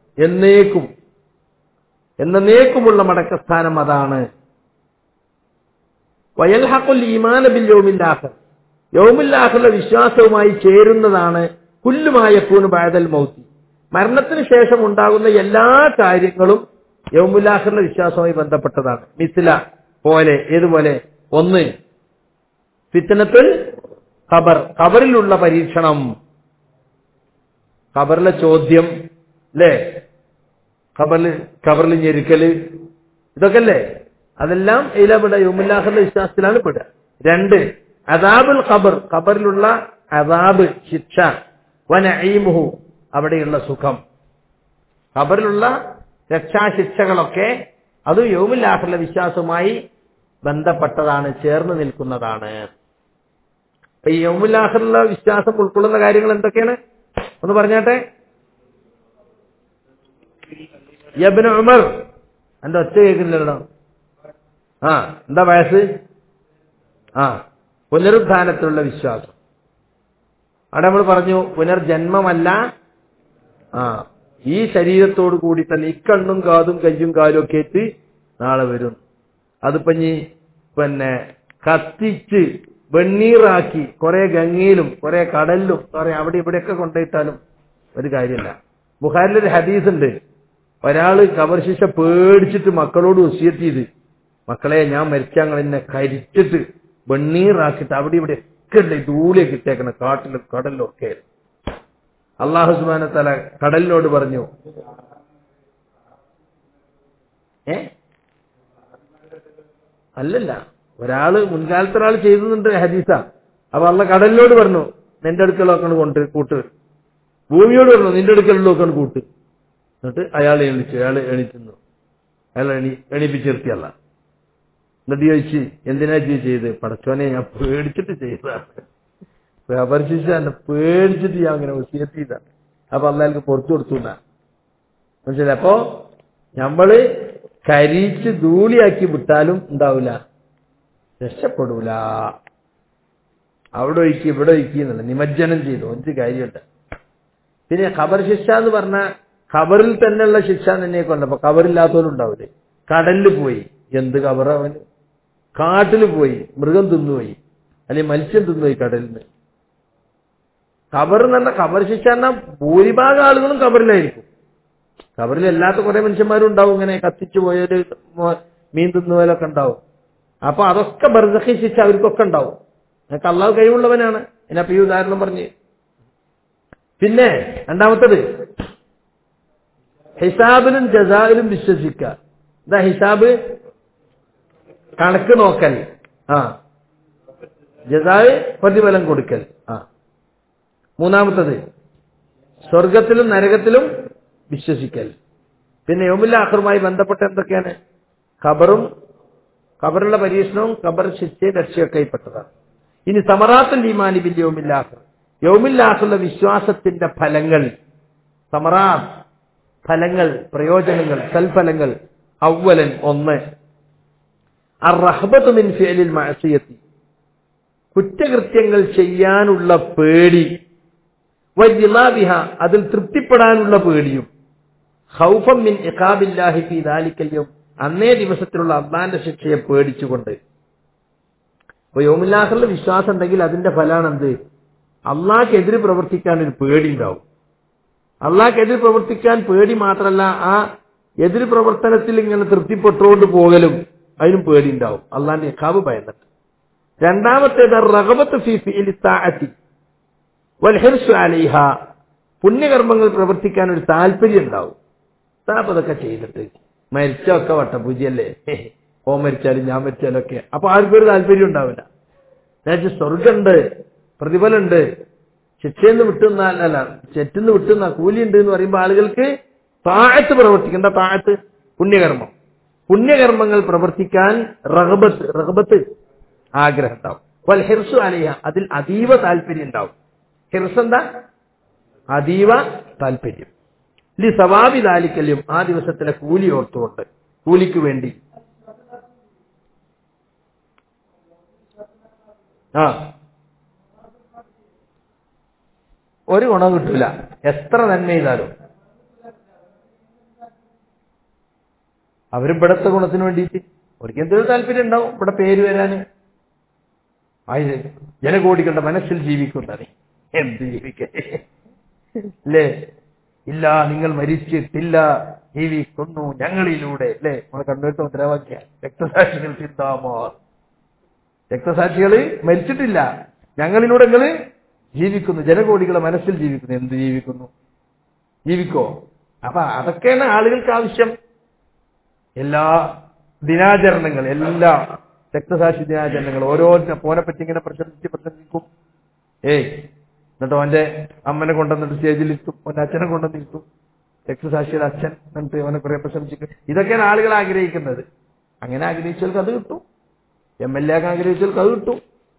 എന്നേക്കുമുള്ള മടക്കസ്ഥാനം അതാണ്. വയൽഹഖുൽ ഈമാന ബിൽ യൗമിൽ ആഖിർ, യൗമുൽ ആഖിറിലെ വിശ്വാസവുമായി ചേരുന്നതാണ് കുല്ലു മാ യകൂനു ബഅദൽ മൗത്ത്, മരണത്തിന് ശേഷം ഉണ്ടാകുന്ന എല്ലാ കാര്യങ്ങളും യൗമുൽ ആഖിറിലെ വിശ്വാസവുമായി ബന്ധപ്പെട്ടതാണ്. മിസ്ല പോലെ, ഏതുപോലെ? ഒന്ന് ഫിത്നത്തുൽ ഖബർ, ഖബറിലുള്ള പരീക്ഷണം, ഖബറിലെ ചോദ്യം അല്ലേ, ഖബറിൽ ഞെരുക്കല്, ഇതൊക്കെ അല്ലേ? അതെല്ലാം ഇതിലപ്പെട യൗമുൽ ആഖിറിലെ വിശ്വാസത്തിലാണ് പെടുക. 2 അദാബുൽ ഖബർ, ഖബറിലുള്ള അദാബ്, ശിക്ഷ. വനഈമുഹു, അവിടെയുള്ള സുഖം. ഖബറിലുള്ള രക്ഷാശിക്ഷകളൊക്കെ അത് യൗമുൽ ആഖിറിലെ വിശ്വാസവുമായി ബന്ധപ്പെട്ടതാണ്, ചേർന്ന് നിൽക്കുന്നതാണ്. ഈ യൗമുൽ ആഖിറിലെ വിശ്വാസം ഉൾക്കൊള്ളുന്ന കാര്യങ്ങൾ എന്തൊക്കെയാണ് ഒന്ന് പറഞ്ഞാട്ടെ. ഇബ്നു ഉമർ, എന്റെ ഒച്ച കേൾക്കുന്നില്ലല്ലോ. എന്താ വയസ്സ്? പുനരുത്ഥാനത്തിലുള്ള വിശ്വാസം. അവിടെ നമ്മൾ പറഞ്ഞു പുനർജന്മമല്ല, ഈ ശരീരത്തോടു കൂടി തന്നെ ഇക്കണ്ണും കാതും കയ്യും കാലും ഒക്കെ എത്തി നാളെ വരും. അതിപ്പഞ്ഞി കത്തിച്ച് വെണ്ണീറാക്കി കുറെ ഗംഗയിലും കുറെ കടലിലും കുറെ അവിടെ ഇവിടെയൊക്കെ കൊണ്ടുപോയിട്ടാലും ഒരു കാര്യമില്ല. ബുഖാരിലൊരു ഹദീസ് ഉണ്ട്, ഒരാള് ഖബർ ശിക്ഷ പേടിച്ചിട്ട് മക്കളോട് വസിയത്ത് ചെയ്ത്, മക്കളെ ഞാൻ മരിച്ചങ്ങൾ എന്നെ കരിച്ചിട്ട് വെണ്ണീറാക്കിയിട്ട് അവിടെ ഇവിടെ ഒക്കെ ഉണ്ട് ധൂളിയൊക്കെ ഇട്ടേക്കണം, കാട്ടിലും കടലിലും ഒക്കെ. അല്ലാഹു സുബ്ഹാനഹു വ തആല കടലിനോട് പറഞ്ഞു, അല്ലല്ല, ഒരാള് മുൻകാലത്ത് ഒരാൾ ചെയ്തിട്ടുണ്ട് ഹദീസാ. അപ്പൊ അള്ളാഹ് കടലിനോട് പറഞ്ഞു നിന്റെ അടുക്കലൊക്കെ കൂട്ട്, ഭൂമിയോട് പറഞ്ഞു നിന്റെ അടുക്കലൊക്കെ കൂട്ട്. എന്നിട്ട് അയാൾ എണീറ്റുന്നു, അയാൾ എണീപ്പിച്ചിരുത്തിയല്ല. എന്നിട്ട് ചോദിച്ച് എന്തിനാ ചെയ്ത്? പടച്ചോനെ ഞാൻ പേടിച്ചിട്ട് ചെയ്തതാണ്, അപരിശിച്ച എന്നെ പേടിച്ചിട്ട് ഞാൻ അങ്ങനെ വസിയത്ത് ചെയ്താണ്. അപ്പൊ അള്ളാഹ് പുറത്തു കൊടുത്തുണ്ട. മനസ്സിലായി? അപ്പോ നമ്മള് കരിച്ച് ധൂളിയാക്കി വിട്ടാലും ഉണ്ടാവില്ല, രക്ഷപ്പെടൂല. അവിടെ ഒഴുക്കി ഇവിടെ ഒഴുക്കി എന്നല്ല, നിമജ്ജനം ചെയ്തു, ഒരു കാര്യമുണ്ട്. പിന്നെ ഖബർ ശിക്ഷ എന്ന് പറഞ്ഞാൽ ഖബറിൽ തന്നെയുള്ള ശിക്ഷ തന്നെയൊക്കെ. അപ്പൊ ഖബറില്ലാത്തവരുണ്ടാവില്ലേ? കടലിൽ പോയി, എന്ത് ഖബർ? അവന് കാട്ടിൽ പോയി മൃഗം തിന്നുപോയി, അല്ലെങ്കിൽ മത്സ്യം തിന്നുപോയി കടലിൽ നിന്ന്. ഖബർ എന്ന് പറഞ്ഞാൽ ഖബർ ശിക്ഷ എന്നാൽ ഭൂരിഭാഗം ആളുകളും ഖബറിലായിരിക്കും. ഖബറിൽ അല്ലാത്ത കുറെ മനുഷ്യന്മാരും ഉണ്ടാവും, ഇങ്ങനെ കത്തിച്ചു പോയൊരു മീൻ തിന്നുപോലൊക്കെ ഉണ്ടാവും. അപ്പൊ അതൊക്കെ ബർസഖി ശിക്ഷ അവർക്കൊക്കെ ഉണ്ടാവും. എനിക്ക് അള്ളാഹു കഴിവുള്ളവനാണ്. ഇതിനപ്പൊ ഈ ഉദാഹരണം പറഞ്ഞ് പിന്നെ രണ്ടാമത്തത് ഹിസാബിലും ജസായിലും വിശ്വസിക്കുക. എന്താ ഹിസാബ്? കണക്ക് നോക്കൽ. ജസായ് പ്രതിഫലം കൊടുക്കൽ. മൂന്നാമത്തത് സ്വർഗത്തിലും നരകത്തിലും വിശ്വസിക്കൽ. പിന്നെ യൗമുൽ ആഖിറുമായി ബന്ധപ്പെട്ട എന്തൊക്കെയാണ്? ഖബറുള്ള പരീക്ഷണവും ഖബർ ശിക്ഷയും രക്ഷയൊക്കെ പെട്ടതാണ്. ഇനി സമറാത്തുൽ ഈമാനി ബിൽ യൗമിൽ ആഖിർ, യൗമുൽ ആഖിറിലെ വിശ്വാസത്തിന്റെ ഫലങ്ങൾ. സമറാത്ത് ഫലങ്ങൾ, പ്രയോജനങ്ങൾ, സൽഫലങ്ങൾ. അവ്വലൻ ഒന്ന്, അർറഹ്ബത്തു മിൻ ഫിഅലിൽ മഅസിയത്തി, കുറ്റകൃത്യങ്ങൾ ചെയ്യാനുള്ള പേടി. വജിലാ ബിഹാ, അതിൽ തൃപ്തിപ്പെടാനുള്ള പേടിയും. ഖൗഫൻ മിൻ ഇഖാബില്ലാഹി ഫീ ദാലിക്കൽ യൗം, അന്നേ ദിവസത്തിലുള്ള അല്ലാഹുവിന്റെ ശിക്ഷയെ പേടിച്ചുകൊണ്ട്. അപ്പോൾ യൗമുൽ ആഖിറിൽ വിശ്വാസം ഉണ്ടെങ്കിൽ അതിന്റെ ഫലമാണ് എന്ത്? അള്ളാഹ്ക്കെതിരെ പ്രവർത്തിക്കാൻ ഒരു പേടി ഉണ്ടാവും. അള്ളാഹ്ക്കെതിരെ പ്രവർത്തിക്കാൻ പേടി മാത്രമല്ല, ആ എതിർ പ്രവർത്തനത്തിൽ ഇങ്ങനെ തൃപ്തിപ്പെട്ടുകൊണ്ട് പോകലും അതിനും പേടി ഉണ്ടാവും, അള്ളാഹിന്റെ ഇഖാബ് ഭയന്നിട്ട്. രണ്ടാമത്തേത് റഗബത്ത് ഫീ ഫിഇലി താഅത്തി വൽ ഹിർസു അലൈഹാ, പുണ്യകർമ്മങ്ങൾ പ്രവർത്തിക്കാൻ ഒരു താല്പര്യം ഉണ്ടാവും. അതൊക്കെ ചെയ്തിട്ട് മരിച്ചൊക്കെ വട്ടപൂജയല്ലേ, ഓ മരിച്ചാലും ഞാൻ മരിച്ചാലും ഒക്കെ. അപ്പൊ ആർക്കും ഒരു താല്പര്യം ഉണ്ടാവില്ല. എന്നുവെച്ചാൽ സ്വർഗമുണ്ട്, പ്രതിഫലമുണ്ട്, ശിക്ഷയെന്ന് വിട്ടുന്നല്ല, ചെറ്റുന്ന് വിട്ടുന്ന കൂലിയുണ്ട് എന്ന് പറയുമ്പോൾ ആളുകൾക്ക് താഴത്ത് പ്രവർത്തിക്കേണ്ട, താഴത്ത് പുണ്യകർമ്മം, പുണ്യകർമ്മങ്ങൾ പ്രവർത്തിക്കാൻ റഗബത്ത് ആഗ്രഹം ഉണ്ടാവും. വൽ ഹിർസു അലൈഹ, അതിൽ അതീവ താല്പര്യം ഉണ്ടാവും. ഹിർസ് എന്താ? അതീവ താല്പര്യം. ലി സവാബി ദാലിക്കലും, ആ ദിവസത്തിലെ കൂലി ഓർത്തുകൊണ്ട്, കൂലിക്ക് വേണ്ടി. ഒരു ഗുണം കിട്ടില്ല എത്ര നന്മ ചെയ്താലും. അവരിവിടത്തെ ഗുണത്തിന് വേണ്ടിയിട്ട് അവർക്ക് എന്തൊരു താല്പര്യം ഉണ്ടാവും, ഇവിടെ പേര് വരാന്. ജനകോടികളുടെ മനസ്സിൽ ജീവിക്കുന്നതാണ്. എന്ത് ജീവിക്കല്ലേ? ഇല്ല, നിങ്ങൾ മരിച്ചിട്ടില്ല, ജീവിക്കുന്നു ഞങ്ങളിലൂടെ. അല്ലേ? നമ്മളെ കണ്ണൂരത്തെ മുദ്രാവാക്യ രക്തസാക്ഷികൾ ചിന്താമോ, രക്തസാക്ഷികള് മരിച്ചിട്ടില്ല, ഞങ്ങളിലൂടെ നിങ്ങൾ ജീവിക്കുന്നു, ജനകോടികളുടെ മനസ്സിൽ ജീവിക്കുന്നു. എന്ത് ജീവിക്കുന്നു? ജീവിക്കോ? അപ്പൊ അതൊക്കെയാണ് ആളുകൾക്ക് ആവശ്യം. എല്ലാ ദിനാചരണങ്ങൾ, എല്ലാ രക്തസാക്ഷി ദിനാചരണങ്ങൾ ഓരോരുത്തരും പോനെപ്പറ്റി ഇങ്ങനെ പ്രശംസിക്കും. എന്നിട്ട് അവന്റെ അമ്മനെ കൊണ്ടുവന്നിട്ട് സ്റ്റേജിലിരുത്തും, അവന്റെ അച്ഛനെ കൊണ്ടുവന്നിരുത്തും, രക്തസാക്ഷിയുടെ അച്ഛൻ, എന്നിട്ട് അവനെ കുറെ പ്രശംസിക്കും. ഇതൊക്കെയാണ് ആളുകൾ ആഗ്രഹിക്കുന്നത്. അങ്ങനെ ആഗ്രഹിച്ചവർക്ക് അത് കിട്ടും, MLA ആകാൻ ആഗ്രഹിച്ചവർക്ക് അത് കിട്ടും.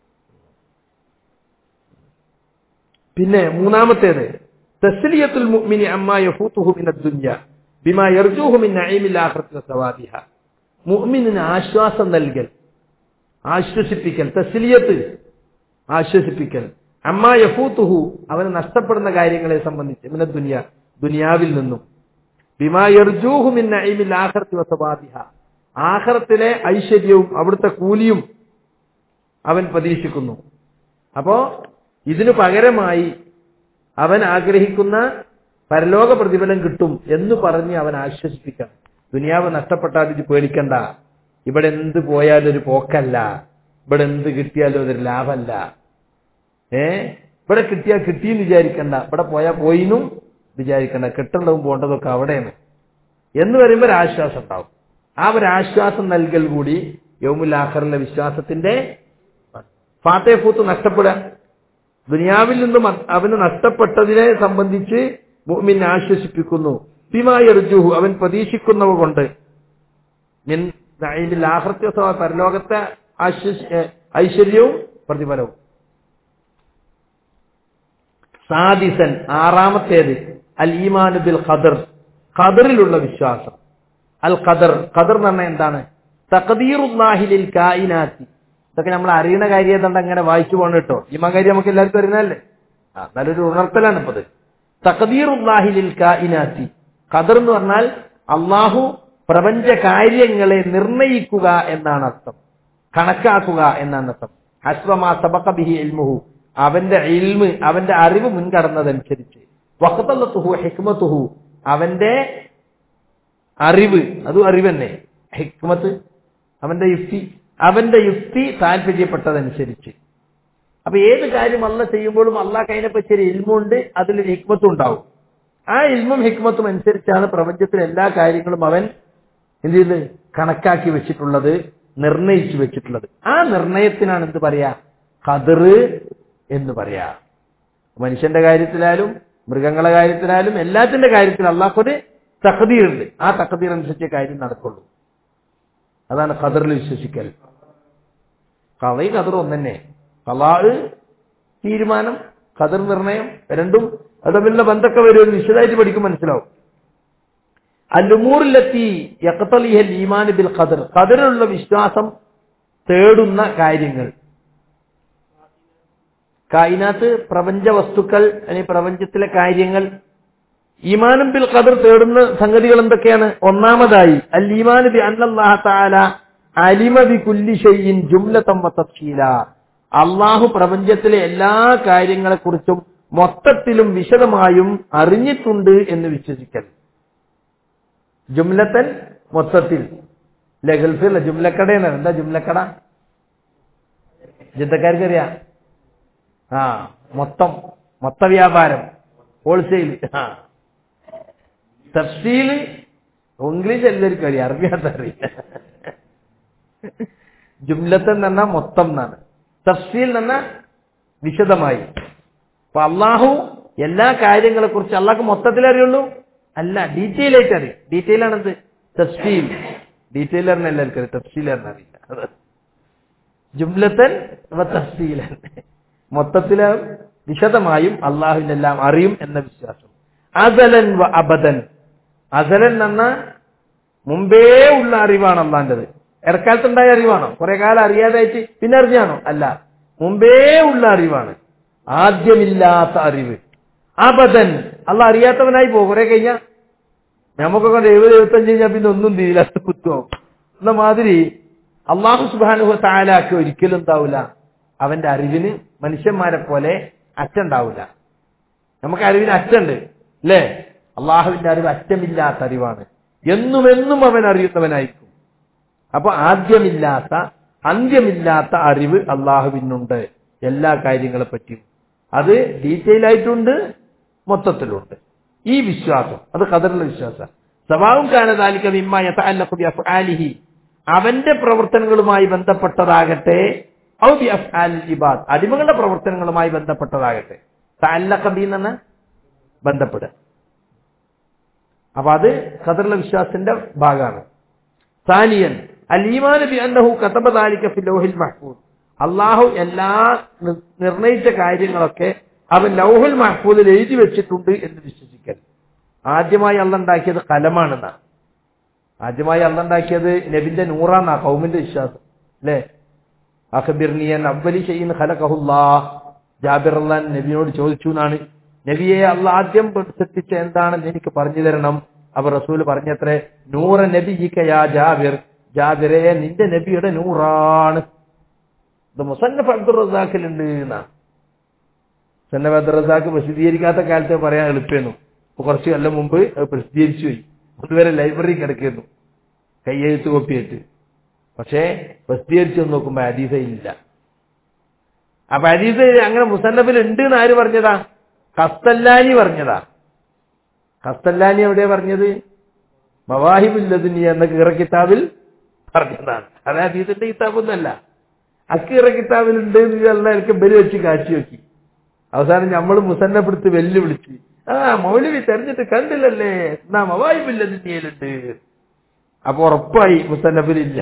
പിന്നെ മൂന്നാമത്തേത് തസ്ലിയത്തുൽ മുഅ്മിനി അമ്മാ യഫൂതുഹു മിനദ് ദുനിയ ബിമാ യർജൂഹു മിൻ നഈമിൽ ആഖിറതി വസവാബിഹ. മുഅ്മിനിന് ആശ്വാസം നൽകൽ, ആശ്വസിപ്പിക്കൽ. തസ്ലിയത്ത് ആശ്വസിപ്പിക്കൽ. അമ്മാ യഫൂതുഹു, അവന് നഷ്ടപ്പെടുന്ന കാര്യങ്ങളെ സംബന്ധിച്ച്, മിനദ് ദുനിയ, ദുനിയാവിൽ നിന്നും. ബിമാ യർജൂഹു മിൻ നഈമിൽ ആഖിറതി വസവാബിഹ, ആഖിറത്തിലെ ഐശ്വര്യവും അവിടുത്തെ കൂലിയും അവൻ പ്രതീക്ഷിക്കുന്നു. അപ്പോ ഇതിനു പകരമായി അവൻ ആഗ്രഹിക്കുന്ന പരലോക പ്രതിഫലം കിട്ടും എന്ന് പറഞ്ഞ് അവൻ ആശ്വസിപ്പിക്കണം. ദുനിയാവ് നഷ്ടപ്പെട്ടാൽ ഇത് പേടിക്കണ്ട, ഇവിടെ എന്ത് പോയാലും ഒരു പോക്കല്ല, ഇവിടെ എന്ത് കിട്ടിയാലും അതൊരു ലാഭമല്ല. ഇവിടെ കിട്ടിയാൽ കിട്ടിയെന്ന് വിചാരിക്കണ്ട, ഇവിടെ പോയാൽ പോയിന്നും വിചാരിക്കണ്ട, കിട്ടേണ്ടതും പോകേണ്ടതൊക്കെ അവിടെയാണ് എന്ന് പറയുമ്പോൾ ഒരു ആശ്വാസം ഉണ്ടാവും. ആ ഒരു ആശ്വാസം നൽകൽ കൂടി യൗമുൽ ആഖിറിലെ വിശ്വാസത്തിന്റെ. ഫാത്തേഫൂത്ത് നഷ്ടപ്പെടുക, ദുനിയാവിൽ നിന്നും അവന് നഷ്ടപ്പെട്ടതിനെ സംബന്ധിച്ച് മുഅ്മിനെ ആശ്വസിപ്പിക്കുന്നു. ബിമാ യർജൂഹു, അവൻ പ്രതീക്ഷിക്കുന്നവ കൊണ്ട്. മിൻ നഈമിൽ ആഖിറതി വസവാബിഹ, പരലോകത്തെ ഐശ്വര്യവും പ്രതിഫലവും. സാദിസൻ, ആറാമത്തേത് അൽ ഈമാനു ബിൽ ഖദർ, ഖദറിലുള്ള വിശ്വാസം. അൽ ഖദർ, ഖദർ എന്ന് പറഞ്ഞാൽ എന്താണ്? തഖ്ദീറുല്ലാഹി ലിൽ കായിനാത്തി. ഇതൊക്കെ നമ്മൾ അറിയുന്ന കാര്യം ഏതാണ്ട് അങ്ങനെ വായിച്ചു പോകണം കേട്ടോ. ഈമാൻ കാര്യം നമുക്ക് എല്ലാവർക്കും അറിയുന്നതല്ലേ? നല്ലൊരു ഉണർത്തലാണ് ഇപ്പത്. തഖ്ദീറുല്ലാഹി ലിൽ കായിനാത്തി, ഖദർ എന്ന് പറഞ്ഞാൽ അള്ളാഹു പ്രപഞ്ച കാര്യങ്ങളെ നിർണയിക്കുക എന്നാണ് അർത്ഥം, കണക്കാക്കുക എന്നാണ് അർത്ഥം. ഹസ്ബമാ സബഖ ബിഹി ഇൽമുഹു, അവന്റെ ഇൽമ്, അവന്റെ അറിവ് മുൻകടന്നതനുസരിച്ച്. വഖതലതുഹു ഹിക്മതുഹു, അവന്റെ അറിവ്, അതും അറിവ് തന്നെ. ഹിക്മത്ത്, അവന്റെ യുക്തി താല്പര്യപ്പെട്ടതനുസരിച്ച്. അപ്പൊ ഏത് കാര്യം അള്ളാഹ് ചെയ്യുമ്പോഴും അള്ളാഹ് അതിനെപ്പറ്റി ഒരു ഇൽമുണ്ട്, അതിലൊരു ഹിക്മത്തും ഉണ്ടാവും. ആ ഇൽമും ഹിക്മത്തും അനുസരിച്ചാണ് പ്രപഞ്ചത്തിലെ എല്ലാ കാര്യങ്ങളും അവൻ എന്ത് ചെയ്ത് കണക്കാക്കി വെച്ചിട്ടുള്ളത്, നിർണയിച്ചു വെച്ചിട്ടുള്ളത്. ആ നിർണയത്തിനാണ് എന്ത് പറയാ, ഖദർ എന്ന് പറയാ. മനുഷ്യന്റെ കാര്യത്തിലായാലും മൃഗങ്ങളുടെ കാര്യത്തിലായാലും എല്ലാത്തിന്റെ കാര്യത്തിലും അള്ളാഹ്ക്കൊരു തഖ്ദീറുണ്ട്. ആ തഖ്ദീർ അനുസരിച്ച് കാര്യം നടക്കുള്ളൂ. അതാണ് ഖദറിൽ വിശ്വസിക്കൽ. ഖളയും ഖദറും ഒന്നെ. ഖളാ തീരുമാനം, ഖദർ നിർണയം, രണ്ടും തമ്മിലുള്ള ബന്ധമൊക്കെ വരും. വിശദമായിട്ട് പഠിക്കും മനസ്സിലാവും. അൽ-ഉമൂറുല്ലത്തി യഖ്തലിഹൽ ഈമാൻ ബിൽ ഖദർ, ഖദറിലുള്ള വിശ്വാസം തേടുന്ന കാര്യങ്ങൾ. കായിനാത്ത് പ്രപഞ്ച വസ്തുക്കൾ അല്ലെങ്കിൽ പ്രപഞ്ചത്തിലെ കാര്യങ്ങൾ. ഈമാനും ബിൽ ഖദർ തേടുന്ന സംഗതികൾ എന്തൊക്കെയാണ്? ഒന്നാമതായി അൽ ഈമാൻ ബി അന്നല്ലാഹ തആല അലിമ ബി കുല്ലി ഷൈഇൻ ജുംലതൻ വ തഫ്സീല, അല്ലാഹു പ്രപഞ്ചത്തിലെ എല്ലാ കാര്യങ്ങളെക്കുറിച്ചും മൊത്തത്തിലും വിശദമായും അറിഞ്ഞിട്ടുണ്ട് എന്ന് വിശ്വസിക്കൽ. ജുംലത്തൻ മൊത്തത്തിൽ. ഗൾഫിലുള്ള ജുംലക്കടയാണ്. എന്താ ജുംലക്കട? ജിദ്ദക്കാർക്കറിയാം. മൊത്ത വ്യാപാരം, ഹോൾസെയിൽ. തഫ്സീല് ഇംഗ്ലീഷ് എല്ലാവർക്കും അറിയാം, അറബിയാത്ത അറിയില്ല. ജുംലത്തൻ എന്ന് പറഞ്ഞാൽ മൊത്തം എന്നാണ്. തഫ്സീൽ എന്ന് പറഞ്ഞാൽ വിശദമായി. അപ്പൊ അള്ളാഹു എല്ലാ കാര്യങ്ങളെ കുറിച്ച് അള്ളാഹ്ക്ക് മൊത്തത്തിൽ അറിയുള്ളൂ? അല്ല, ഡീറ്റെയിൽ ആയിട്ട് അറിയും. ഡീറ്റെയിൽ ആണെന്ത്? തഫ്സീൽ. ഡീറ്റെയിൽ അറിഞ്ഞ എല്ലാവർക്കും അറിയാം, തഫ്സീൽ അറിയില്ല. ജുംലത്തൻ തഫ്സീലൻ, മൊത്തത്തില് വിശദമായും അള്ളാഹുവിന്റെ എല്ലാം അറിയും എന്ന വിശ്വാസം. അസലൻ വ അബദൻ, അസലൻ എന്ന മുമ്പേ ഉള്ള അറിവാണ് അള്ളാന്റേത്. ഇടക്കാലത്തുണ്ടായ അറിവാണോ? കുറെ കാലം അറിയാതായിട്ട് പിന്നെ അറിഞ്ഞാണോ? അല്ല, മുമ്പേ ഉള്ള അറിവാണ്, ആദ്യമില്ലാത്ത അറിവ്. അബദൻ, അള്ളാഹ് അറിയാത്തവനായി പോകും. കുറെ കഴിഞ്ഞാൽ നമുക്കൊക്കെ 70-75 കഴിഞ്ഞാൽ പിന്നെ ഒന്നും തീരില്ല, കുത്തുവാവും. എന്ന മാതിരി അള്ളാഹു സുബ്ഹാനഹു വ തആലക്ക് ഒരിക്കലും ഉണ്ടാവില്ല അവന്റെ അറിവിന് മനുഷ്യന്മാരെ പോലെ അറ്റുണ്ടാവില്ല. നമുക്ക് അറിവിന് അറ്റുണ്ട് അല്ലേ? അള്ളാഹുവിന്റെ അറിവ് അറ്റമില്ലാത്ത അറിവാണ്. എന്നുമെന്നും അവൻ അറിയുന്നവനായിരിക്കും. അപ്പൊ ആദ്യമില്ലാത്ത അന്ത്യമില്ലാത്ത അറിവ് അള്ളാഹുവിനുണ്ട് എല്ലാ കാര്യങ്ങളെ പറ്റിയും. അത് ഡീറ്റെയിൽ ആയിട്ടുണ്ട്, മൊത്തത്തിലുണ്ട്. ഈ വിശ്വാസം അത് ഖദറിലെ വിശ്വാസം. സവാഉൻ കാന ദാലിക മിമ്മാ യതഅല്ലഖു ബി അഫ്ആലിഹി, അവന്റെ പ്രവർത്തനങ്ങളുമായി ബന്ധപ്പെട്ടതാകട്ടെ, ഔ ബി അഫ്ആലിൽ ഇബാദ്, അടിമകളുടെ പ്രവർത്തനങ്ങളുമായി ബന്ധപ്പെട്ടതാകട്ടെ. തഅല്ലഖ ബി എന്ന ബന്ധപ്പെടുക. അപ്പൊ അത് ഖദറിലെ വിശ്വാസത്തിന്റെ ഭാഗമാണ്. സാനിയൻ അൽ ഈമാൻ ബി അന്നഹു കതബ ദാലിക ഫി ലൗഹിൽ മഹ്ഫൂദ്, അള്ളാഹു എല്ലാ നിർണയിച്ച കാര്യങ്ങളൊക്കെ അവൻ ലൗഹുൽ മഹ്ഫൂദിൽ എഴുതി വെച്ചിട്ടുണ്ട് എന്ന് വിശ്വസിക്കൽ. ആദ്യമായി അള്ളാഹ് ഉണ്ടാക്കിയത് കലമാണെന്നാണ്. ആദ്യമായി അള്ളാഹ് ഉണ്ടാക്കിയത് നബിന്റെ നൂറാന്നാ ഖൗമിന്റെ വിശ്വാസം അല്ലേ? അഖ്ബിർനിയൻ അവ്വലി ഷൈഇൻ ഖലഖഹുല്ലാഹ്, ജാബിർ റളിയല്ലാഹു അൻഹു നബിയോട് ചോദിച്ചു എന്നാണ്, നബിയെ അള്ളാഹ് ആദ്യം സൃഷ്ടിച്ച എന്താണെന്ന് എനിക്ക് പറഞ്ഞു തരണം. അവർ റസൂൽ പറഞ്ഞത്രേ, നൂറ നബിയിക യാ ജാബിർ, ജാബിറെ നിന്റെ നബിയുടെ നൂറാണ്. ഇത് മുസന്നഫ് അബ്ദുർ റസാഖിലുണ്ട് എന്നാ. മുസന്നഫ് അബ്ദുർ റസാഖ് പ്രസിദ്ധീകരിക്കാത്ത കാലത്ത് പറയാൻ എളുപ്പമായിരുന്നു. ഇപ്പൊ കുറച്ച് കൊല്ലം മുമ്പ് അത് പ്രസിദ്ധീകരിച്ചു പോയി. അതുവരെ ലൈബ്രറി കിടക്കുന്നു കയ്യെഴുത്ത് കോപ്പിയായിട്ട്. പക്ഷേ പ്രസിദ്ധീകരിച്ചു നോക്കുമ്പോ ഹദീസില്ല. അപ്പൊ ഹദീസ് അങ്ങനെ മുസന്നഫിൽ ഉണ്ട് എന്ന് ആര് പറഞ്ഞതാ? ഖസ്തല്ലാനി പറഞ്ഞതാ. ഖസ്തല്ലാനി എവിടെയാ പറഞ്ഞത്? മവാഹിബുൽ ലദുനിയ എന്ന കീറ കിതാബിൽ പറഞ്ഞതാണ്. അത് ഹദീസിന്റെ കിതാബൊന്നുമല്ല. അക്കീറ കിതാബിലുണ്ട് എന്ന് എനിക്ക് ബലി വെച്ച് കാഴ്ച വെക്കി. അവസാനം നമ്മൾ മുസന്നഫെടുത്ത് വെല്ലുവിളിച്ച്, മൗലവി തെരഞ്ഞിട്ട് കണ്ടില്ലല്ലേ, എന്നാ മവാഹിബുൽ ലദുനിയയിലുണ്ട്. അപ്പൊ ഉറപ്പായി മുസന്നഫിലില്ല.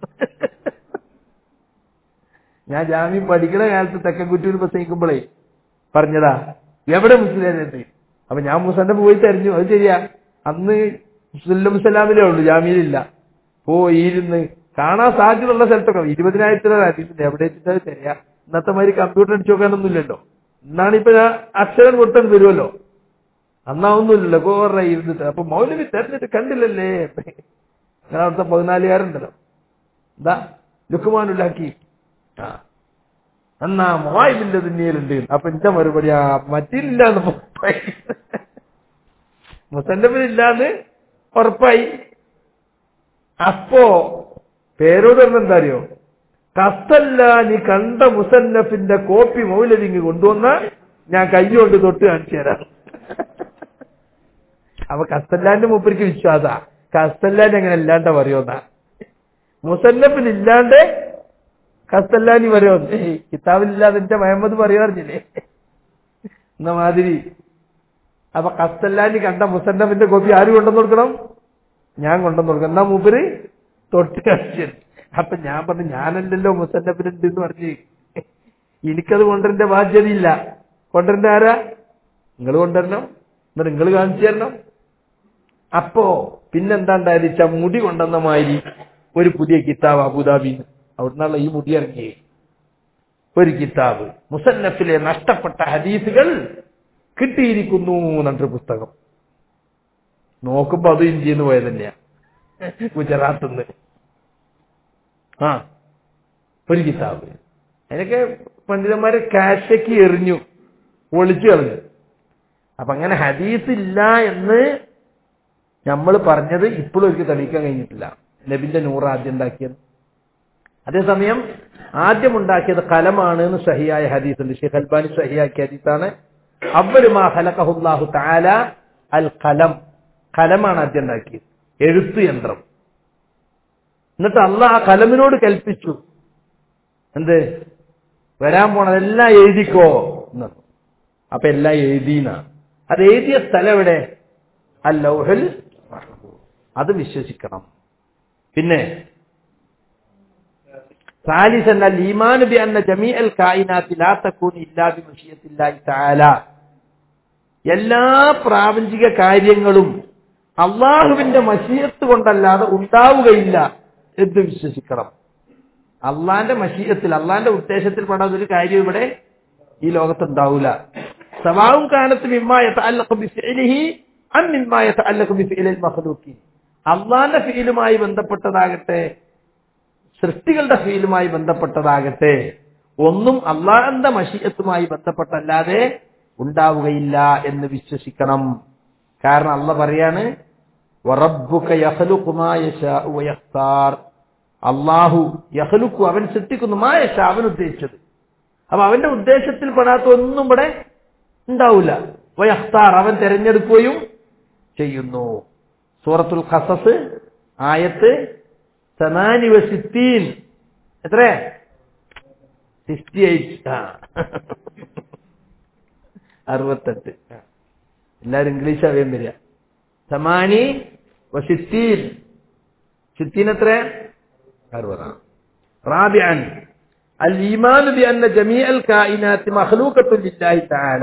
ഞാൻ ജാമ്യം പഠിക്കുന്ന കാലത്ത് തെക്കൻകുറ്റൂർ പ്രസംഗിക്കുമ്പോഴേ പറഞ്ഞതാ, എവിടെ മുസ്ലിം? അപ്പൊ ഞാൻ മുസന്നഫ് പോയി തെരഞ്ഞു. അത് ശരിയാ, അന്ന് മുസ്ലിമിലേ ഉള്ളൂ, ജാമ്യയിലില്ല. പോയിരുന്ന് കാണാൻ സാധ്യതയുള്ള സ്ഥലത്തൊക്കെ 20,000 എവിടെ വെച്ചിട്ട് ശരിയാ. ഇന്നത്തെ മാതിരി കമ്പ്യൂട്ടർ അടിച്ചു നോക്കാനൊന്നുമില്ലല്ലോ. എന്നാണിപ്പോ ഞാൻ അക്ഷരം കൊടുത്താൽ വരുമല്ലോ, അന്നാവൊന്നുമില്ലല്ലോ. കോറ ഇരുന്നിട്ട് അപ്പൊ മൗലവി തെരഞ്ഞിട്ട് കണ്ടില്ലല്ലേ. ഞാൻ അവിടുത്തെ 14 എന്താ ലുക്മാനുൽ ഹക്കീം, എന്നാ മവാഹിബിന്റെ ദുനിയയിലുണ്ട്. അപ്പൊ എന്റെ മറുപടി മറ്റില്ലാന്ന് മുസന്നഫിലില്ലാന്ന് ഉറപ്പായി. അപ്പോ പേരോട് എന്താ അറിയോ? കസ്തല്ലാനി കണ്ട മുസന്നഫിന്റെ കോപ്പി മൗലവിങ് കൊണ്ടുവന്ന ഞാൻ കൈകൊണ്ട് തൊട്ട് കാണിച്ചു തരാം. അപ്പൊ കസ്തല്ലാന്റെ മൂപ്പർക്ക് വിശ്വാസ, കസ്തല്ലാൻ എങ്ങനെ അല്ലാണ്ട് പറയുന്ന, മുസന്നഫിനില്ലാണ്ട് കസ്തല്ലാനി പറയുമെന്ന് കിതാബിലില്ലാതെ എന്റെ മുഹമ്മദ് പറയാറില്ലേ എന്ന മാതിരി. അപ്പൊ കസ്തല്ലാനി കണ്ട മുസന്നഫിന്റെ കോപ്പി ആര് കൊണ്ടുവന്ന് കൊടുക്കണം? ഞാൻ കൊണ്ടുവന്ന് കൊടുക്കണം. എന്നാ മൂപ്പര് തൊട്ട് കാണിച്ചു. അപ്പൊ ഞാൻ പറഞ്ഞു, ഞാനല്ലല്ലോ മുസന്നഫിനുണ്ട് എന്ന് പറഞ്ഞ്, എനിക്കത് കൊണ്ടുവരേണ്ട ബാധ്യതയില്ല. കൊണ്ടുവരേണ്ട ആരാ? നിങ്ങൾ കൊണ്ടുവരണം, എന്നിട്ട് നിങ്ങൾ കാണിച്ചു തരണം. അപ്പോ പിന്നെന്താ ഉണ്ടായിരിച്ച, മുടി കൊണ്ടുവന്ന മാതിരി ഒരു പുതിയ കിതാബ് അബുദാബിന്ന്, അവിടുന്നുള്ള ഈ മുടി ഇറങ്ങിയേ ഒരു കിതാബ്, മുസന്നഫിലെ നഷ്ടപ്പെട്ട ഹദീസുകൾ കിട്ടിയിരിക്കുന്നു എന്നൊരു പുസ്തകം. നോക്കുമ്പോ അത് ഇന്ത്യന്ന് പോയത് തന്നെയാ, ഗുജറാത്തിൽ നിന്ന്. ഒരു കിതാബ്. അതിനൊക്കെ പണ്ഡിതന്മാര് കാശയ്ക്ക് എറിഞ്ഞു, ഒളിച്ചു കളഞ്ഞു. അപ്പൊ അങ്ങനെ ഹദീസ് ഇല്ല എന്ന് നമ്മൾ പറഞ്ഞത് ഇപ്പോഴും എനിക്ക് തെളിയിക്കാൻ കഴിഞ്ഞിട്ടില്ല. നബിന്റെ നൂറ് ആദ്യം ഉണ്ടാക്കിയത്, അതേസമയം ആദ്യം ഉണ്ടാക്കിയത് കലമാണ് എന്ന് സഹിയായ ഹദീസുണ്ട്. ഷെയ്ഖ് അൽബാനി സഹിയാക്കിയ ഹദീസാണ്. അവ്വലു മാ ഖലഖഹുല്ലാഹു തആല അൽ ഖലം, കലമാണ് ആദ്യം ഉണ്ടാക്കിയത്, എഴുത്തു യന്ത്രം. എന്നിട്ട് അള്ളാഹ് ആ കലമിനോട് കൽപ്പിച്ചു, എന്ത് വരാൻ പോണതെല്ലാം എഴുതിക്കോ എന്ന്. അപ്പൊ എല്ലാം എഴുതിന. അത് എഴുതിയ സ്ഥലം എവിടെ? അൽ ലൗഹുൽ മഹ്ഫൂസ്. അത് വിശ്വസിക്കണം. പിന്നെ സാലിസൻ അൽ ഈമാൻ ബി അന്ന ജമീഅൽ കായിനാത്തി ലാ തകൂൻ ഇല്ലാ ബി മശിയത്തില്ലാഹി തആല. എല്ലാ പ്രാപഞ്ചിക കാര്യങ്ങളും അള്ളാഹുവിന്റെ മശീഅത്ത് കൊണ്ടല്ലാതെ ഉണ്ടാവുകയില്ല എന്ന് വിശ്വസിക്കണം. അള്ളാന്റെ മശീഅത്തിൽ, അള്ളാന്റെ ഉദ്ദേശത്തിൽ പെടാത്ത ഒരു കാര്യം ഇവിടെ ഈ ലോകത്തുണ്ടാവൂല. സവാഉൻ കാനത്ത് മിമ്മാ യതഅല്ലഖു ബിഫിഇലിഹി അം മിമ്മാ യതഅല്ലഖു ബിഫിഇലിൽ മഖ്ലൂഖീൻ. അള്ളാന്റെ ഫീലുമായി ബന്ധപ്പെട്ടതാകട്ടെ സൃഷ്ടികളുടെ ഫീലുമായി ബന്ധപ്പെട്ടതാകട്ടെ ഒന്നും അള്ളാന്റെ മശീഅത്തുമായി ബന്ധപ്പെട്ടല്ലാതെ ഉണ്ടാവുകയില്ല എന്ന് വിശ്വസിക്കണം. കാരണം അള്ളാഹ് പറയാണ്, വറബ്ബുക യഖ്ലുഖു മാ യശാഉ വയഖ്താർ. അള്ളാഹു യഖ്ലുഖു, അവൻ സൃഷ്ടിക്കുന്നു, മാ യശാ, അവൻ ഉദ്ദേശിച്ചത്. അപ്പൊ അവന്റെ ഉദ്ദേശത്തിൽ പെടാത്ത ഒന്നും ഇവിടെ ഉണ്ടാവില്ല. വയഖ്താർ, അവൻ തെരഞ്ഞെടുക്കുകയും ചെയ്യുന്നു. സൂറത്തുൽ ഖസസ് ആയത്ത് 68. എത്ര? 68. 68. എല്ലാരും ഇംഗ്ലീഷ് അറിയാൻ വരിക. 68. 60 എത്ര? 60. റാബിഅൻ അൽ ഈമാൻ ബി അന്ന ജമീഅൽ കായിനാത്തി മഖ്ലൂഖത്തുൻ ലില്ലാഹി തആല.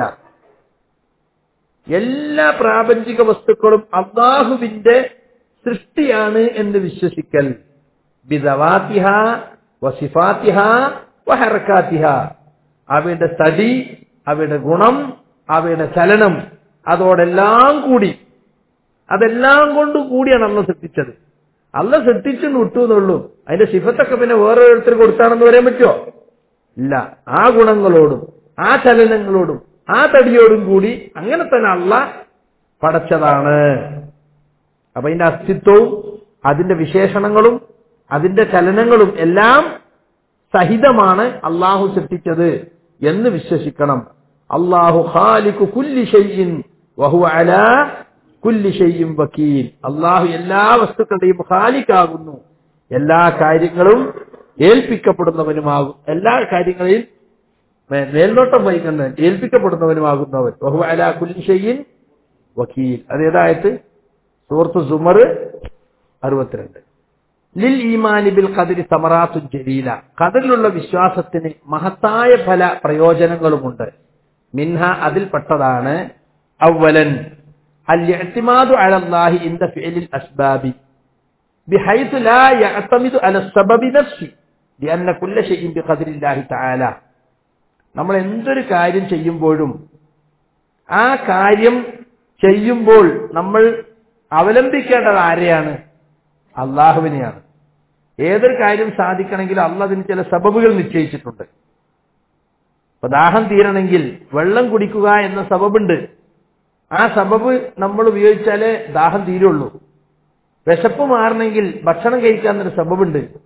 എല്ലാ പ്രാപഞ്ചിക വസ്തുക്കളും അല്ലാഹുവിന്റെ സൃഷ്ടിയാണ് എന്ന് വിശ്വസിക്കൽ. ബിദവാതിഹ വസിഫാതിഹ വഹറകാതിഹ. അവയുടെ തടി, അവയുടെ ഗുണം, അവയുടെ ചലനം, അതോടെല്ലാം കൂടി, അതെല്ലാം കൊണ്ട് കൂടിയാണ് അള്ളാഹ് സൃഷ്ടിച്ചത്. അള്ളാഹ് സൃഷ്ടിച്ചെന്ന് വിട്ടു എന്നുള്ളൂ. അതിന്റെ സിഫത്തൊക്കെ പിന്നെ വേറൊരുത്തർ കൊടുത്താണെന്ന് പറയാൻ പറ്റുമോ? ഇല്ല. ആ ഗുണങ്ങളോടും ആ ചലനങ്ങളോടും ആ തടിയോടും കൂടി അങ്ങനെ തന്നെ അള്ളാഹ് പടച്ചതാണ്. അപ്പൊ അതിന്റെ അസ്തിത്വവും അതിന്റെ വിശേഷണങ്ങളും അതിന്റെ ചലനങ്ങളും എല്ലാം സഹിതമാണ് അള്ളാഹു സൃഷ്ടിച്ചത് എന്ന് വിശ്വസിക്കണം. അല്ലാഹു ഖാലിഖു കുല്ലി ഷൈഇൻ വഹുവ അലാ കുല്ലി ഷൈഇൻ വകീൽ. അല്ലാഹു എല്ലാ വസ്തുക്കളുടെയും ഖാലിഖാകുന്നു, എല്ലാ കാര്യങ്ങളും ഏൽപ്പിക്കപ്പെടുന്നവനുമാകും, എല്ലാ കാര്യങ്ങളെയും മേൽനോട്ടം വഹിക്കുന്ന ഏൽപ്പിക്കപ്പെടുന്നവനുമാകുന്നവൻ. വഹുവ അലാ കുല്ലി ഷൈഇൻ വകീൽ. അതേതായത്? സൂറത്ത് സുമർ 62. ലിൽ ഈമാനി ബിൽ ഖദരി സമറാത്തുൻ ജലീല. ഖദറിലുള്ള വിശ്വാസത്തിന് മഹത്തായ പല പ്രയോജനങ്ങളുമുണ്ട്. മിൻഹ, അതിൽപ്പെട്ടതാണ് അവലൻ അൽ ഇഅ്തിമാദു അലല്ലാഹി ഇൻദ ഫിഅലിൽ അസ്ബാബി ബിഹൈസു ലാ യഅ്തമിദു അല സബബി നഫ്സി ലിഅന്ന കുല്ല ഷൈഇൻ ബിഖദരില്ലാഹി തആല. നമ്മൾ എന്തൊരു കാര്യം ചെയ്യുമ്പോഴും ആ കാര്യം ചെയ്യുമ്പോൾ നമ്മൾ അവലംബിക്കേണ്ടത് ആരെയാണ്? അള്ളാഹുവിനെയാണ്. ഏതൊരു കാര്യം സാധിക്കണമെങ്കിൽ അള്ളാഹ് അതിന് ചില സബബുകൾ നിശ്ചയിച്ചിട്ടുണ്ട്. അപ്പൊ ദാഹം തീരണമെങ്കിൽ വെള്ളം കുടിക്കുക എന്ന സബബുണ്ട്. ആ സബബ് നമ്മൾ ഉപയോഗിച്ചാലേ ദാഹം തീരുള്ളൂ. വിശപ്പ് മാറണമെങ്കിൽ ഭക്ഷണം കഴിക്കാന്നൊരു സബബുണ്ട്.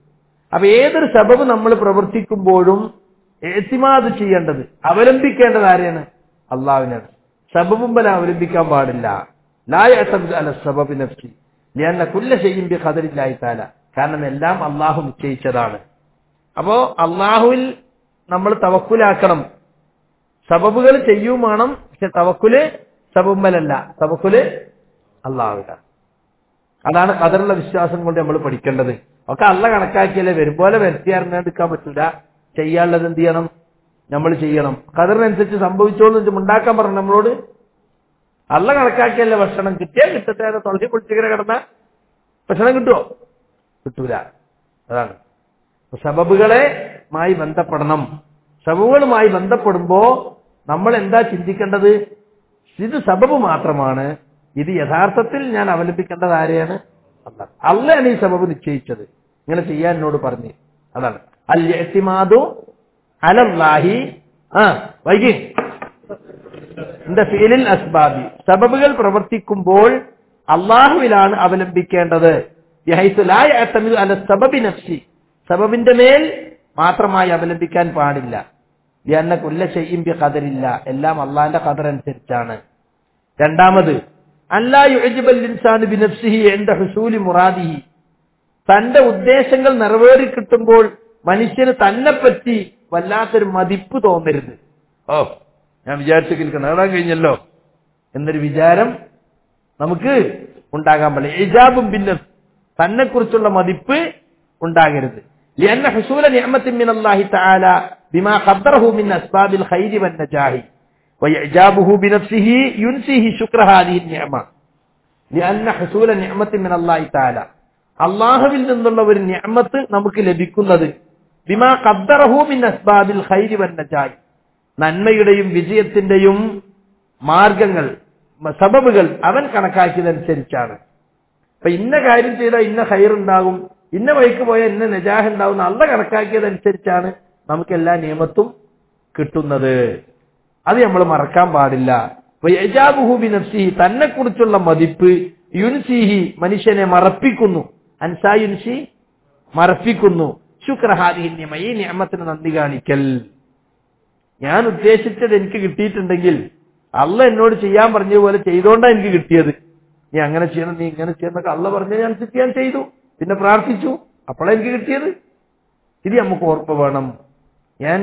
അപ്പൊ ഏതൊരു സബബ് നമ്മൾ പ്രവർത്തിക്കുമ്പോഴും എത്തിമാദ് ചെയ്യേണ്ടത്, അവലംബിക്കേണ്ടത് ആരെയാണ്? അള്ളാഹുവിനാണ്. സബബുമ്പല അവലംബിക്കാൻ പാടില്ല. ലാ യഅ്തമിദു അല സബബി നഫ്സി ലിഅന്ന കുല്ല ശൈഇൻ ബിഖദരില്ലാഹി തആല. കാരണം എല്ലാം അള്ളാഹു നിശ്ചയിച്ചതാണ്. അപ്പോ അള്ളാഹുവിൽ നമ്മൾ തവക്കുലാക്കണം. സബബുകൾ ചെയ്യും വേണം, പക്ഷെ തവക്കുല് സബബുമ്പലല്ല, തവക്കുല് അള്ളാഹുവിലാണ്. അതാണ് ഖദറിലുള്ള വിശ്വാസം കൊണ്ട് നമ്മൾ പഠിക്കേണ്ടത്. ഒക്കെ അള്ള കണക്കാക്കിയല്ലേ വരും പോലെ വരുത്തിയാർന്നെടുക്കാൻ പറ്റൂല. ചെയ്യാനുള്ളത് എന്ത് ചെയ്യണം? നമ്മൾ ചെയ്യണം. ഖദറിനനുസരിച്ച് സംഭവിച്ചോളൂ ഉണ്ടാക്കാൻ പറഞ്ഞു നമ്മളോട്. അള്ള കണക്കാക്കിയല്ലേ ഭക്ഷണം കിട്ടിയാൽ കിട്ടട്ടെ, തൊളി പൊളിച്ചിങ്ങനെ കിടന്ന ഭക്ഷണം കിട്ടുമോ? കിട്ടൂല. അതാണ് സബബുകളുമായി ബന്ധപ്പെടണം. സബബുകളുമായി ബന്ധപ്പെടുമ്പോ നമ്മൾ എന്താ ചിന്തിക്കേണ്ടത്? ഇത് സബബ് മാത്രമാണ്, ഇത് യഥാർത്ഥത്തിൽ ഞാൻ അവലംബിക്കേണ്ടത് ആരെയാണ്? അല്ലാഹ്. അള്ളയാണ് ഈ സബബ് നിശ്ചയിച്ചത്, ഇങ്ങനെ ചെയ്യാൻ എന്നോട് പറഞ്ഞു. അതാണ് അൽ ഇഅ്തിമാദു അലല്ലാഹി വൈകി ഫീലിൽ അസ്ബാബി. സബബുകൾ പ്രവർത്തിക്കുമ്പോൾ അള്ളാഹുവിലാണ് അവലംബിക്കേണ്ടത്. ബിഹൈസു ലാ യഅ്തമിദു അല സബബി നഫ്സി, സബബിന്റെ മേൽ മാത്രമായി അവലംബിക്കാൻ പാടില്ല. ലിഅന്ന കുല്ല ശൈഇൻ ബിഖദരില്ല, എല്ലാം അള്ളാഹിന്റെ ഖദർ അനുസരിച്ചാണ്. രണ്ടാമത് അല്ലാ യുഅ്ജിബൽ ഇൻസാനു ബിനഫ്സിഹി ഇൻദ ഹുസൂലി മുറാദിഹി, തന്റെ ഉദ്ദേശങ്ങൾ നിറവേറി കിട്ടുമ്പോൾ മനുഷ്യന് തന്നെപ്പറ്റി വല്ലാത്തൊരു മതിപ്പ് തോന്നരുത്. ഓ, ഞാൻ വിചാരിച്ചെങ്കിൽ നേടാൻ കഴിഞ്ഞല്ലോ എന്നൊരു വിചാരം നമുക്ക് ഉണ്ടാകാൻ പാടില്ല. ഇജാബും പിന്നെ തന്നെ കുറിച്ചുള്ള മതിപ്പ് ഉണ്ടാകരുത്. ലിഅന്ന ഹുസൂല നിഅമത്തിൻ മിനല്ലാഹി തആല ബിമാ ഖദ്ദറഹു മിൻ അസ്ബാബിൽ ഖൈരി വൻ നജാഹി വയജാബുഹു ബിനഫ്സിഹി യുൻസിഹി ശുക്ര ഹാദിഹി നിഅമ. ലിഅന്ന ഹുസൂല നിഅമത്തിൻ മിനല്ലാഹി തആല, അല്ലാഹുവിൽ നിന്നുള്ള ഒരു നിഅമത്ത് നമുക്ക് ലഭിക്കുന്നത് ബിമാ ഖദ്ദറഹു മിൻ അസ്ബാബിൽ ഖൈരി വൻ നജാഹി, നന്മയുടെയും വിജയത്തിന്റെയും മാർഗങ്ങൾ, സബബുകൾ അവൻ കണക്കാക്കിയതനുസരിച്ചാണ്. അപ്പൊ ഇന്ന കാര്യം ചെയ്താൽ ഇന്ന ഖൈർ ഉണ്ടാകും, ഇന്ന വഴിക്ക് പോയാൽ ഇന്ന നജാഹ് ഉണ്ടാകുന്ന അള്ള കണക്കാക്കിയതനുസരിച്ചാണ് നമുക്ക് എല്ലാ നിയമത്തും കിട്ടുന്നത്. അത് നമ്മൾ മറക്കാൻ പാടില്ല. വയജാബുഹു ബിനഫ്സിഹി, തന്നെ കുറിച്ചുള്ള മതിപ്പ്, യുൻസിഹി മനുഷ്യനെ മറപ്പിക്കുന്നു, അൻസാ യുൻസി മറപ്പിക്കുന്നു, ശുക്ര ഹാദിഹി നിഅമ, ഈ നിഅമത്തിന് നന്ദി കാണിക്കൽ. ഞാൻ ഉദ്ദേശിച്ചത് എനിക്ക് കിട്ടിയിട്ടുണ്ടെങ്കിൽ അള്ള എന്നോട് ചെയ്യാൻ പറഞ്ഞതുപോലെ ചെയ്തോണ്ടാണ് എനിക്ക് കിട്ടിയത്. നീ അങ്ങനെ ചെയ്യണം, നീ ഇങ്ങനെ ചെയ്യണം അള്ള പറഞ്ഞതനുസരിച്ച് ഞാൻ ചെയ്തു, പിന്നെ പ്രാർത്ഥിച്ചു, അപ്പോഴാണ് എനിക്ക് കിട്ടിയത്. ഇത് നമുക്ക് ഓർമ്മ വേണം. ഞാൻ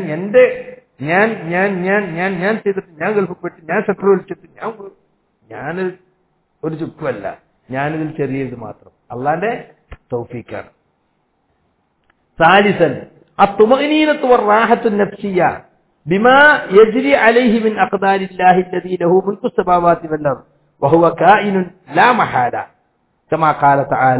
ചെയ്തിട്ട്, ഞാൻ ഗൾഫിൽ പോയിട്ട്, ഞാൻ ഷട്ടർ വലിച്ചിട്ട്, ഞാൻ ഒരു ചുക്കുമല്ല, ഞാനിതിൽ ചെറിയത് മാത്രം അള്ളാന്റെ തൗഫീഖാണ്. സാലിസൻ അത്തുമഅനീനത്തു വറാഹത്തു നഫ്സിയ്യ ബിമാ യജ്രി അലൈഹി മിൻ അഖ്ദാരില്ലാഹി അല്ലദീ ലഹു മുൽക്കു സ്സമാവാതി വൽ അർദ് വഹുവ കായിനുൻ ലാ മഹാല കമാ ഖാല തആല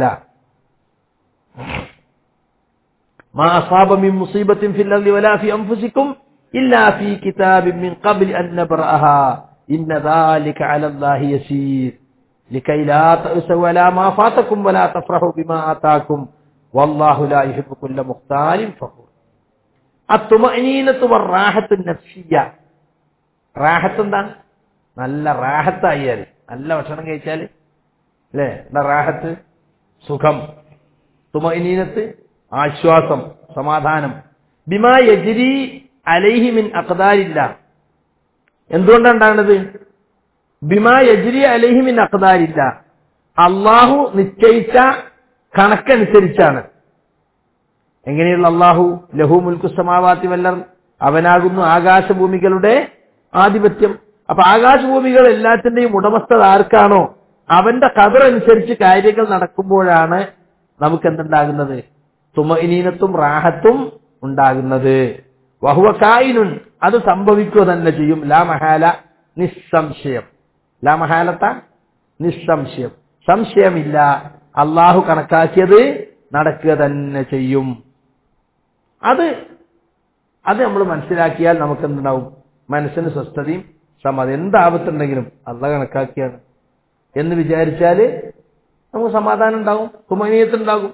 മാ അസാബ മിൻ മുസീബത്തിൻ ഫിൽ അർദി വലാ ഫി അൻഫുസികും ഇല്ലാ ഫീ കിതാബിൻ മിൻ ഖബ്ലി അൻ നബ്റഅഹാ ഇന്ന ദാലിക അലല്ലാഹി യസീർ ലകൈ ലാ തഅസു വലാ മാ ഫാതകും വലാ തഫറഹു ബിമാ ആതാകും വല്ലാഹു ലാ യുഹിബ്ബു കുല്ല മുഖ്താലിൻ ഫഖൂർ. അത്തുമഅനീനത്തു വറാഹത്തു നഫ്സിയ്യ, റാഹത്ത് എന്താണ്? നല്ല റാഹത്തായാൽ, നല്ല ഭക്ഷണം കഴിച്ചാൽ അല്ലേ എന്താ റാഹത്ത്? സുഖം. തുമഅനീനത്ത് ആശ്വാസം, സമാധാനം. ബിമാ യജ്രി അലൈഹി മിൻ അഖ്ദാരില്ലാ, എന്തുകൊണ്ടാണ് ഉണ്ടാകുന്നത്? ബിമാ യജ്രി അലൈഹി മിൻ അഖ്ദാരില്ലാ, അള്ളാഹു നിശ്ചയിച്ച കണക്കനുസരിച്ചാണ്. എങ്ങനെയുള്ള അള്ളാഹു? ലഹു മുൽക്കു സമാവാതി വൽ അർദ്, അവനാകുന്നു ആകാശഭൂമികളുടെ ആധിപത്യം. അപ്പൊ ആകാശഭൂമികൾ എല്ലാത്തിന്റെയും ഉടമസ്ഥത ആർക്കാണോ അവന്റെ ഖദർ അനുസരിച്ച് കാര്യങ്ങൾ നടക്കുമ്പോഴാണ് നമുക്ക് എന്തുണ്ടാകുന്നത്? തുമഇനീനത്തും റാഹത്തും ഉണ്ടാകുന്നത്. വഹുവ കായിനുൻ, അത് സംഭവിക്കുക തന്നെ ചെയ്യും. ലാ മഹാല, നിസ്സംശയം. ലാ മഹാലത്ത, നിസ്സംശയം, സംശയമില്ല. അള്ളാഹു കണക്കാക്കിയത് നടക്കുക തന്നെ ചെയ്യും. അത് നമ്മൾ മനസ്സിലാക്കിയാൽ നമുക്ക് എന്തുണ്ടാവും? മനസ്സിന് സ്വസ്ഥതയും സമാധാനം. എന്താപത്തുണ്ടെങ്കിലും അള്ളാഹ് കണക്കാക്കിയാണ് എന്ന് വിചാരിച്ചാൽ നമുക്ക് സമാധാനം ഉണ്ടാവും, തുമഅനീനത്ത് ഉണ്ടാകും.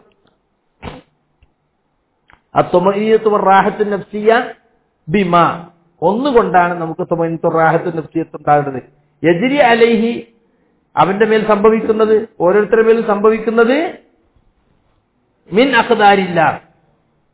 അത്തുമഅനീനത്തു വറാഹത്തു നഫ്സിയ്യ ബിമാ, ഒന്നുകൊണ്ടാണ് നമുക്ക് തുമഅനീനത്തു വറാഹത്തു നഫ്സിയ്യത്ത് ഉണ്ടാകുന്നത്. യജ്രി അലൈഹി, അവന്റെ മേൽ സംഭവിക്കുന്നത്, ഓരോരുത്തരുടെ മേലും സംഭവിക്കുന്നത് മിൻ അഖ്ദാരില്ലാ,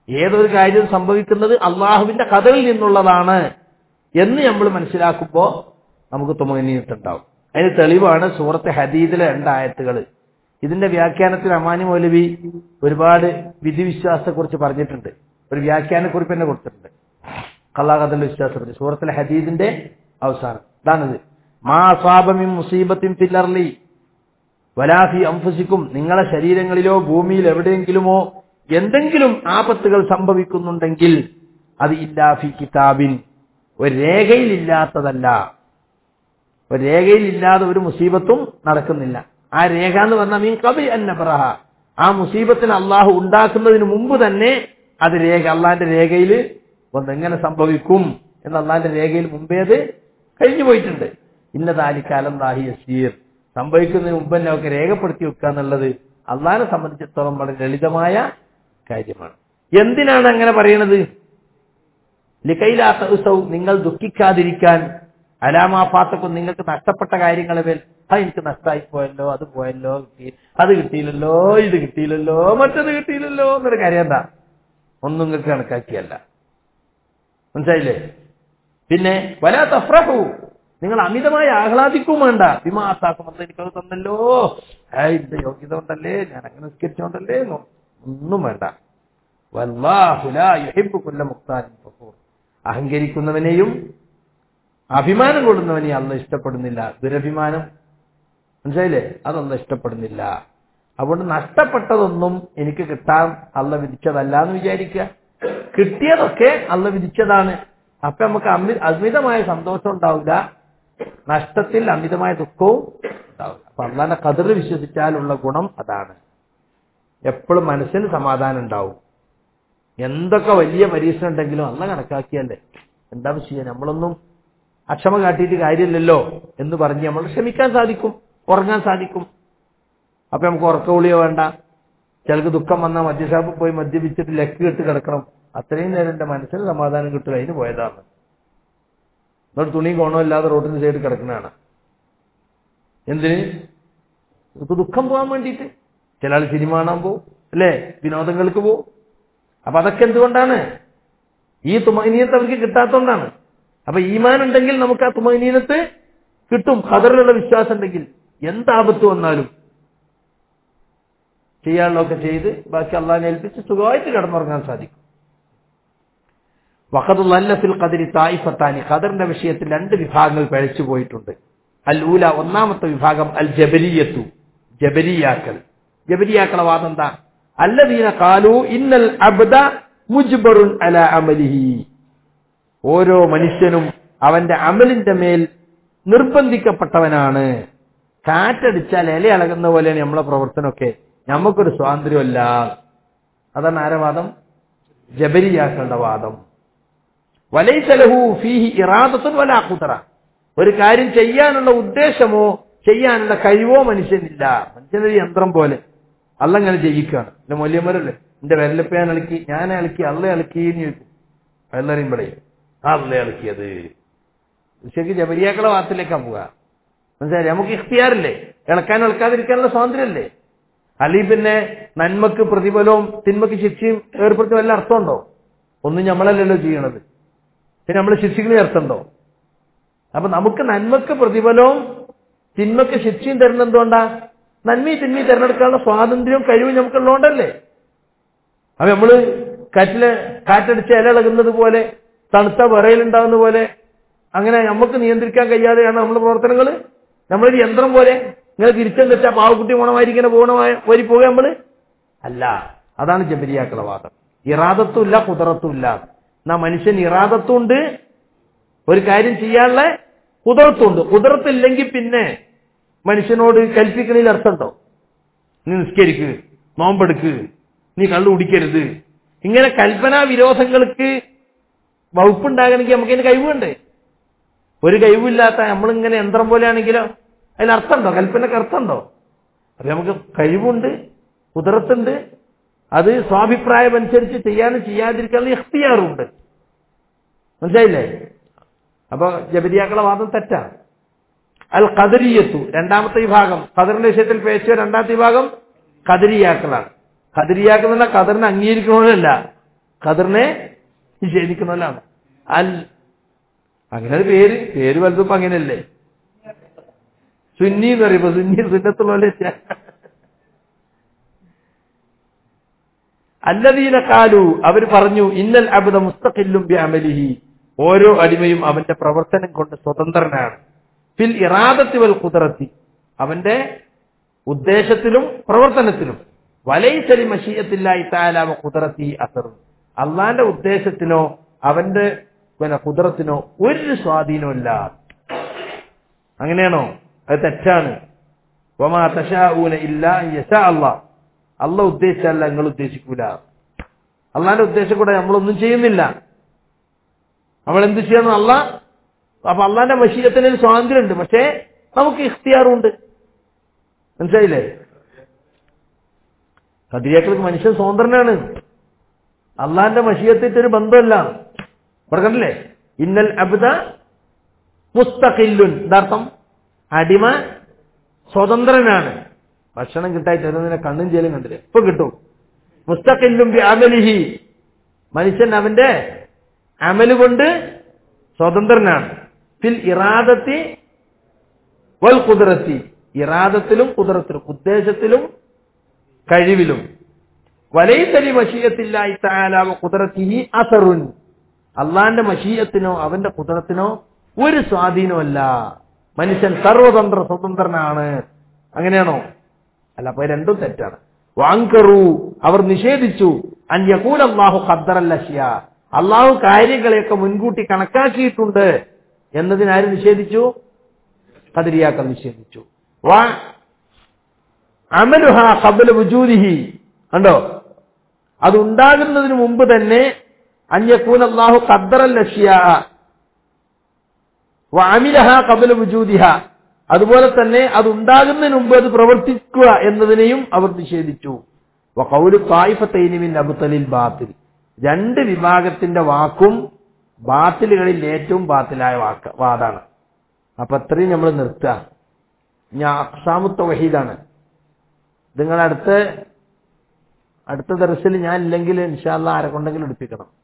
ഏതൊരു കാര്യം സംഭവിക്കുന്നത് അള്ളാഹുവിന്റെ ഖദറിൽ നിന്നുള്ളതാണ് എന്ന് നമ്മൾ മനസ്സിലാക്കുമ്പോൾ നമുക്ക് തുമഅനീനത്തുണ്ടാവും. അതിന് തെളിവാണ് സൂറത്തെ ഹദീദിലെ 2 ആയത്തുകൾ. ഇതിന്റെ വ്യാഖ്യാനത്തിൽ അമാനി മൗലവി ഒരുപാട് വിധിവിശ്വാസത്തെക്കുറിച്ച് പറഞ്ഞിട്ടുണ്ട്. ഒരു വ്യാഖ്യാനക്കുറിപ്പ് തന്നെ കൊടുത്തിട്ടുണ്ട്. ഖലാ ഖദർ വിശ്വാസത്തെ സൂറത്തുൽ ഹദീദിന്റെ അവസാനം ഇതാണിത്. മാ അസാബ മിൻ മുസീബത്തിൻ ഫിൽ അർളി വലാ ഫീ അൻഫുസികും, നിങ്ങളുടെ ശരീരങ്ങളിലോ ഭൂമിയിൽ എവിടെയെങ്കിലുമോ എന്തെങ്കിലും ആപത്തുകൾ സംഭവിക്കുന്നുണ്ടെങ്കിൽ അത് ഇല്ലാ ഫീ കിതാബിൻ, ഒരു രേഖയിലില്ലാത്തതല്ല. ഒരു രേഖയിലില്ലാതെ ഒരു മുസീബത്തും നടക്കുന്നില്ല. ആ രേഖ എന്ന് പറഞ്ഞാൽ മീൻ ഖബി അൻ നബ്റഹ, ആ മുസീബത്തിന് അള്ളാഹു ഉണ്ടാക്കുന്നതിന് മുമ്പ് തന്നെ അത് രേഖ അള്ളാന്റെ രേഖയിൽ എങ്ങനെ സംഭവിക്കും എന്ന് അള്ളാന്റെ രേഖയിൽ മുമ്പേ അത് കഴിഞ്ഞു പോയിട്ടുണ്ട്. ഇന്ന ദാലിക അലല്ലാഹി യസീർ, സംഭവിക്കുന്നതിന് മുമ്പ് തന്നെ ഒക്കെ രേഖപ്പെടുത്തി വെക്കുക എന്നുള്ളത് അള്ളാഹിനെ സംബന്ധിച്ചിടത്തോളം വളരെ ലളിതമായ കാര്യമാണ്. എന്തിനാണ് അങ്ങനെ പറയുന്നത്? ലികൈലാ തഉസൗ, നിങ്ങൾ ദുഃഖിക്കാതിരിക്കാൻ, അലാമാ ഫാത്തക്കും, നിങ്ങൾക്ക് നഷ്ടപ്പെട്ട കാര്യങ്ങളെ മേൽ, എനിക്ക് നഷ്ടമായി പോയല്ലോ, അത് പോയല്ലോ, അത് കിട്ടിയില്ലല്ലോ, ഇത് കിട്ടിയില്ലല്ലോ, മറ്റത് കിട്ടിയില്ലല്ലോ എന്നൊരു കാര്യം എന്താ ഒന്നും നിങ്ങൾക്ക് കണക്കാക്കിയല്ല. മനസ്സിലായില്ലേ? പിന്നെ വലാ തഫ്റഹു, നിങ്ങൾ അമിതമായി ആഹ്ലാദിക്കും വേണ്ട. ബിമാ ആതാക്കും, എനിക്കത് തന്നല്ലോ, എന്റെ യോഗ്യത കൊണ്ടല്ലേ, ഞാൻ അങ്ങനെ നിസ്കരിച്ചോണ്ടല്ലേ, ഒന്നും വേണ്ട. വല്ലാഹു ലാ യുഹിബ്ബു കുല്ല മുഖ്താലിൻ ഫഖൂർ, അഹങ്കരിക്കുന്നവനെയും അഭിമാനം കൊള്ളുന്നവനെയും അള്ളാഹ് ഇഷ്ടപ്പെടുന്നില്ല. ദുരഭിമാനം, മനസ്സിലായില്ലേ? അതൊന്നും ഇഷ്ടപ്പെടുന്നില്ല. അതുകൊണ്ട് നഷ്ടപ്പെട്ടതൊന്നും എനിക്ക് കിട്ടാൻ അള്ളാഹ് വിധിച്ചതല്ല എന്ന് വിചാരിക്കുക. കിട്ടിയതൊക്കെ അള്ളാഹ് വിധിച്ചതാണ്. അപ്പൊ നമുക്ക് അമിതമായ സന്തോഷം ഉണ്ടാവില്ല, നഷ്ടത്തിൽ അമിതമായ ദുഃഖവും ഉണ്ടാവില്ല. അപ്പൊ അള്ളാന്റെ ഖദർ വിശ്വസിച്ചാലുള്ള ഗുണം അതാണ്. എപ്പോഴും മനസ്സിന് സമാധാനം ഉണ്ടാവും. എന്തൊക്കെ വലിയ പരീക്ഷണം ഉണ്ടെങ്കിലും അള്ളാഹ് കണക്കാക്കിയല്ലേ, എന്താ ചെയ്യാൻ, നമ്മളൊന്നും അക്ഷമ കാട്ടിയിട്ട് കാര്യമില്ലല്ലോ എന്ന് പറഞ്ഞ് നമ്മൾ ക്ഷമിക്കാൻ സാധിക്കും, ഉറങ്ങാൻ സാധിക്കും. അപ്പൊ നമുക്ക് ഉറക്കവിളിയോ വേണ്ട. ചിലർക്ക് ദുഃഖം വന്നാൽ മദ്യഷാപ്പിൽ പോയി മദ്യപിച്ചിട്ട് ലക്ക് കെട്ട് കിടക്കണം. അത്രയും നേരം എന്റെ മനസ്സിന് സമാധാനം കിട്ടുക, അതിന് പോയതാണ്. എന്നോട് തുണി കോണമില്ലാതെ റോഡിന് സൈഡ് കിടക്കുന്നതാണ്. എന്തിന്? ഇപ്പൊ ദുഃഖം പോകാൻ വേണ്ടിയിട്ട്. ചില ആൾ സിനിമ കാണാൻ പോവും, അല്ലേ, വിനോദങ്ങൾക്ക് പോവും. അപ്പൊ അതൊക്കെ എന്തുകൊണ്ടാണ്? ഈ തുമഅനീനത്ത് അവർക്ക് കിട്ടാത്തതുകൊണ്ടാണ്. അപ്പൊ ഈമാൻ ഉണ്ടെങ്കിൽ നമുക്ക് ആ തുമഅനീനത്ത് കിട്ടും. ഖദറിലുള്ള വിശ്വാസം ഉണ്ടെങ്കിൽ എന്താപത്ത് വന്നാലും ചെയ്യാനുള്ളതൊക്കെ ചെയ്ത് ബാക്കി അള്ളാഹിനെ ഏൽപ്പിച്ച് സുഖമായിട്ട് കിടന്നുറങ്ങാൻ സാധിക്കും. വഖദ് ളല്ല ഫിൽ ഖദരി തായിഫത്താനി, ഖദറിന്റെ വിഷയത്തിൽ 2 വിഭാഗങ്ങൾ പഴിച്ചു പോയിട്ടുണ്ട്. അൽ ഊല, ഒന്നാമത്തെ വിഭാഗം അൽ ജബരിയത്തു, ജബരിയാക്കൾ. ജബരിയാക്കളെ വാദം എന്താ? അല്ലദീന ഖാലു ഇന്നൽ അബ്ദ മുജ്ബറുൻ അലാ അമലിഹി, ഓരോ മനുഷ്യനും അവന്റെ അമലിന്റെ മേൽ നിർബന്ധിക്കപ്പെട്ടവനാണ്. കാറ്റടിച്ചാൽ ഇല ഇളകുന്ന പോലെയാണ് നമ്മളെ പ്രവർത്തനമൊക്കെ, നമുക്കൊരു സ്വാതന്ത്ര്യമല്ല. അതാണ് ആരെ വാദം? ജബരിയാക്കളുടെ വാദം. വലൈസ ലഹു ഫീഹി ഇറാദത്തുൻ വലാ ഖുദ്റ, ഒരു കാര്യം ചെയ്യാനുള്ള ഉദ്ദേശമോ ചെയ്യാനുള്ള കഴിവോ മനുഷ്യനില്ല. മനുഷ്യനൊരു യന്ത്രം പോലെ അള്ള ഇങ്ങനെ ജയിക്കുകയാണ്. എന്റെ മൂല്യമരല്ലേ, എന്റെ വിരലിപ്പ ഞാൻ ഇളക്കി, ഞാൻ ഇളക്കി, അള്ള ഇളക്കിന്ന് ചോദിക്കും. വെള്ളറിയുമ്പോഴേ അള്ള ഇളക്കിയത്. ശരിക്കും ജബരിയാക്കളെ വാർത്തയിലേക്കാണ് പോവുക. മനസ്സിലായി? നമുക്ക് ഇഖ്തിയാറില്ലേ, ഇളക്കാനും ഇളക്കാതിരിക്കാനുള്ള സ്വാതന്ത്ര്യമല്ലേ. അല്ലെങ്കിൽ പിന്നെ നന്മക്ക് പ്രതിഫലവും തിന്മക്ക് ശിക്ഷയും ഏർപ്പെടുത്തി വല്ല അർത്ഥമുണ്ടോ? ഒന്നും നമ്മളല്ലല്ലോ ചെയ്യണത്, പിന്നെ നമ്മൾ ശിക്ഷിക്കുന്ന അർത്ഥമുണ്ടോ? അപ്പൊ നമുക്ക് നന്മക്ക് പ്രതിഫലവും തിന്മക്ക് ശിക്ഷയും തരുന്ന എന്തുകൊണ്ടാ? നന്മയും തിന്മയും തിരഞ്ഞെടുക്കാനുള്ള സ്വാതന്ത്ര്യവും കഴിവും നമുക്കുള്ളതുകൊണ്ടല്ലേ. അപ്പൊ നമ്മള് കാറ്റടിച്ച ഇല ഇളകുന്നത് പോലെ, തണുത്ത വിറയിലുണ്ടാകുന്ന പോലെ, അങ്ങനെ നമുക്ക് നിയന്ത്രിക്കാൻ കഴിയാതെയാണ് നമ്മുടെ പ്രവർത്തനങ്ങൾ. നമ്മളൊരു യന്ത്രം പോലെ ഇങ്ങനെ തിരിച്ചെന്ന് വെച്ചാൽ പാവക്കുട്ടി ഗുണമായിരിക്കുന്ന വരി പോകുക നമ്മള് അല്ല. അതാണ് ജബരിയാക്കളുടെ വാദം. ഇറാദത്തും ഇല്ല, ഖുദ്റത്തും ഇല്ല. എന്നാ മനുഷ്യൻ ഇറാദത്തും ഉണ്ട്, ഒരു കാര്യം ചെയ്യാനുള്ള ഖുദ്റത്തും ഉണ്ട്. ഖുദ്റത്തില്ലെങ്കിൽ പിന്നെ മനുഷ്യനോട് കൽപ്പിക്കുന്നതിൽ അർത്ഥമുണ്ടോ? നീ നിസ്കരിക്ക്, നോമ്പെടുക്ക്, നീ കള്ളു കുടിക്കരുത്, ഇങ്ങനെ കൽപ്പനാ വിരോധങ്ങൾക്ക് വകുപ്പുണ്ടാകണമെങ്കിൽ നമുക്ക് അതിന് കഴിവുണ്ടേ. ഒരു കഴിവില്ലാത്ത നമ്മളിങ്ങനെ യന്ത്രം പോലെയാണെങ്കിലോ അതിനർത്ഥമുണ്ടോ? കൽപ്പനക്ക് അർത്ഥമുണ്ടോ? അപ്പൊ നമുക്ക് കഴിവുണ്ട്, ഖുദ്റത്തുണ്ട്, അത് സ്വാഭിപ്രായം അനുസരിച്ച് ചെയ്യാനും ചെയ്യാതിരിക്കാനുള്ള ഇഖ്തിയാറുണ്ട്. മനസ്സിലായില്ലേ? അപ്പൊ ജബരിയാക്കളുടെ വാദം തെറ്റാണ്. അൽ ഖദരിയത്തു, രണ്ടാമത്തെ വിഭാഗം, ഖദറിന്റെ വിഷയത്തിൽ പേശിയ രണ്ടാമത്തെ വിഭാഗം ഖദരിയാക്കളാണ്. ഖദരിയാക്കൾ എന്ന ഖദറിനെ അംഗീകരിക്കണമെന്നല്ല, ഖദറിനെ നിഷേധിക്കുന്നവരാണ്. അങ്ങനെ ഒരു പേര് വലുതിപ്പോ അങ്ങനെയല്ലേ. സുന്നി എന്ന് പറയുമ്പോ സുന്നി സുന്നത്തുള്ള അല്ലദീന ഖാലു അവർ പറഞ്ഞു ഇന്നൽ അബ്ദ മുസ്തഖില്ലും ബിഅമലിഹി ഓരോ അടിമയും അവന്റെ പ്രവർത്തനം കൊണ്ട് സ്വതന്ത്രനാണ്. ഫിൽ ഇറാദത്തി വൽ ഖുദ്റത്തി അവന്റെ ഉദ്ദേശത്തിലും പ്രവർത്തനത്തിലും. വലൈസ ലി മശീഅത്തില്ലാഹി തആല വ ഖുദ്റത്തി അസർ അല്ലാഹുവിന്റെ ഉദ്ദേശത്തിനോ അവന്റെ ഖുദ്റത്തിനോ ഒരു സ്വാധീനമില്ല. അങ്ങനെയാണോ? അത് തെറ്റാണ്. വമാ തശാഊന ഇല്ലാ അൻ യശാ അല്ലാഹ് അല്ലാഹ് ഉദ്ദേശിച്ചല്ല നിങ്ങൾ ഉദ്ദേശിക്കൂല. അള്ളാന്റെ ഉദ്ദേശം കൂടെ നമ്മളൊന്നും ചെയ്യുന്നില്ല. നമ്മൾ എന്ത് ചെയ്യണം? അള്ളാഹ്. അപ്പൊ അള്ളാന്റെ മശീഅത്തിന് ഒരു സ്വാതന്ത്ര്യമുണ്ട്, പക്ഷേ നമുക്ക് ഇഖ്തിയാറുണ്ട്. മനസ്സിലായില്ലേ? ഖദീജക്ക് മനുഷ്യൻ സ്വതന്ത്രനാണ്. അള്ളാന്റെ മശീഅത്തിന്റെ ഒരു ബന്ധമല്ല. ഇവിടെ കണ്ടില്ലേ ഇന്നൽ അബ്ദ മുസ്തഖില്ലുൻ. എന്താർത്ഥം? അടിമ സ്വതന്ത്രനാണ്. ഭക്ഷണം കിട്ടായി തരുന്നതിനെ കണ്ണും ചെയ്യലും കണ്ടില്ലേ? ഇപ്പൊ കിട്ടും. മുസ്തഖില്ലും ബിഅമലിഹി മനുഷ്യൻ അവന്റെ അമല് കൊണ്ട് സ്വതന്ത്രനാണ്. ഫിൽ ഇറാദത്തി വൽ ഖുദ്റത്തി ഇറാദത്തിലും ഖുദ്റത്തിലും ഉദ്ദേശത്തിലും കഴിവിലും. വലൈസ ലി മശീഅത്തില്ലാഹി തആല വ ഖുദ്റത്തിഹി അസറുൻ അള്ളാന്റെ മശീഅത്തിനോ അവന്റെ ഖുദ്റത്തിനോ ഒരു സ്വാധീനമല്ല. മനുഷ്യൻ സ്വതന്ത്രനാണ്. അങ്ങനെയാണോ? അല്ല. അപ്പൊ രണ്ടും തെറ്റാണ്. വാങ്കറു അവർ നിഷേധിച്ചു അൻ യഖൂല അല്ലാഹു ഖദ്ദറൽ അശ്യാ അള്ളാഹു കാര്യങ്ങളെയൊക്കെ മുൻകൂട്ടി കണക്കാക്കിയിട്ടുണ്ട് എന്നതിനാര് നിഷേധിച്ചു? ഖദരിയാക്കൾ നിഷേധിച്ചു. വ അമലുഹാ ഖബ്ല വുജൂദിഹി കണ്ടോ? അത് ഉണ്ടാകുന്നതിന് മുമ്പ് തന്നെ അൻ യഖൂല അല്ലാഹു ഖദ്ദറൽ അശ്യാ വ അമിലഹാ ഖബ്ല വുജൂദിഹാ അതുപോലെ തന്നെ അത് ഉണ്ടാകുന്നതിന് മുമ്പ് അത് പ്രവർത്തിക്കുക എന്നതിനെയും അവർ നിഷേധിച്ചു. വഖൗലു ത്വായിഫത്തൈനി മിൻ അബ്തലിൽ ബാത്തിൽ രണ്ട് വിഭാഗത്തിന്റെ വാക്കും ബാത്തിലുകളിൽ ഏറ്റവും ബാത്തിലായ വാദാണ്. അപ്പൊ അത്രയും നമ്മൾ നിർത്തുക. ഞാൻ അഖ്സാമു തൗഹീദാണ്. നിങ്ങൾ അടുത്ത ദർസിൽ ഞാൻ ഇല്ലെങ്കിൽ ഇൻഷാ അല്ലാഹ് ആരെ കൊണ്ടെങ്കിലും എടുപ്പിക്കണം.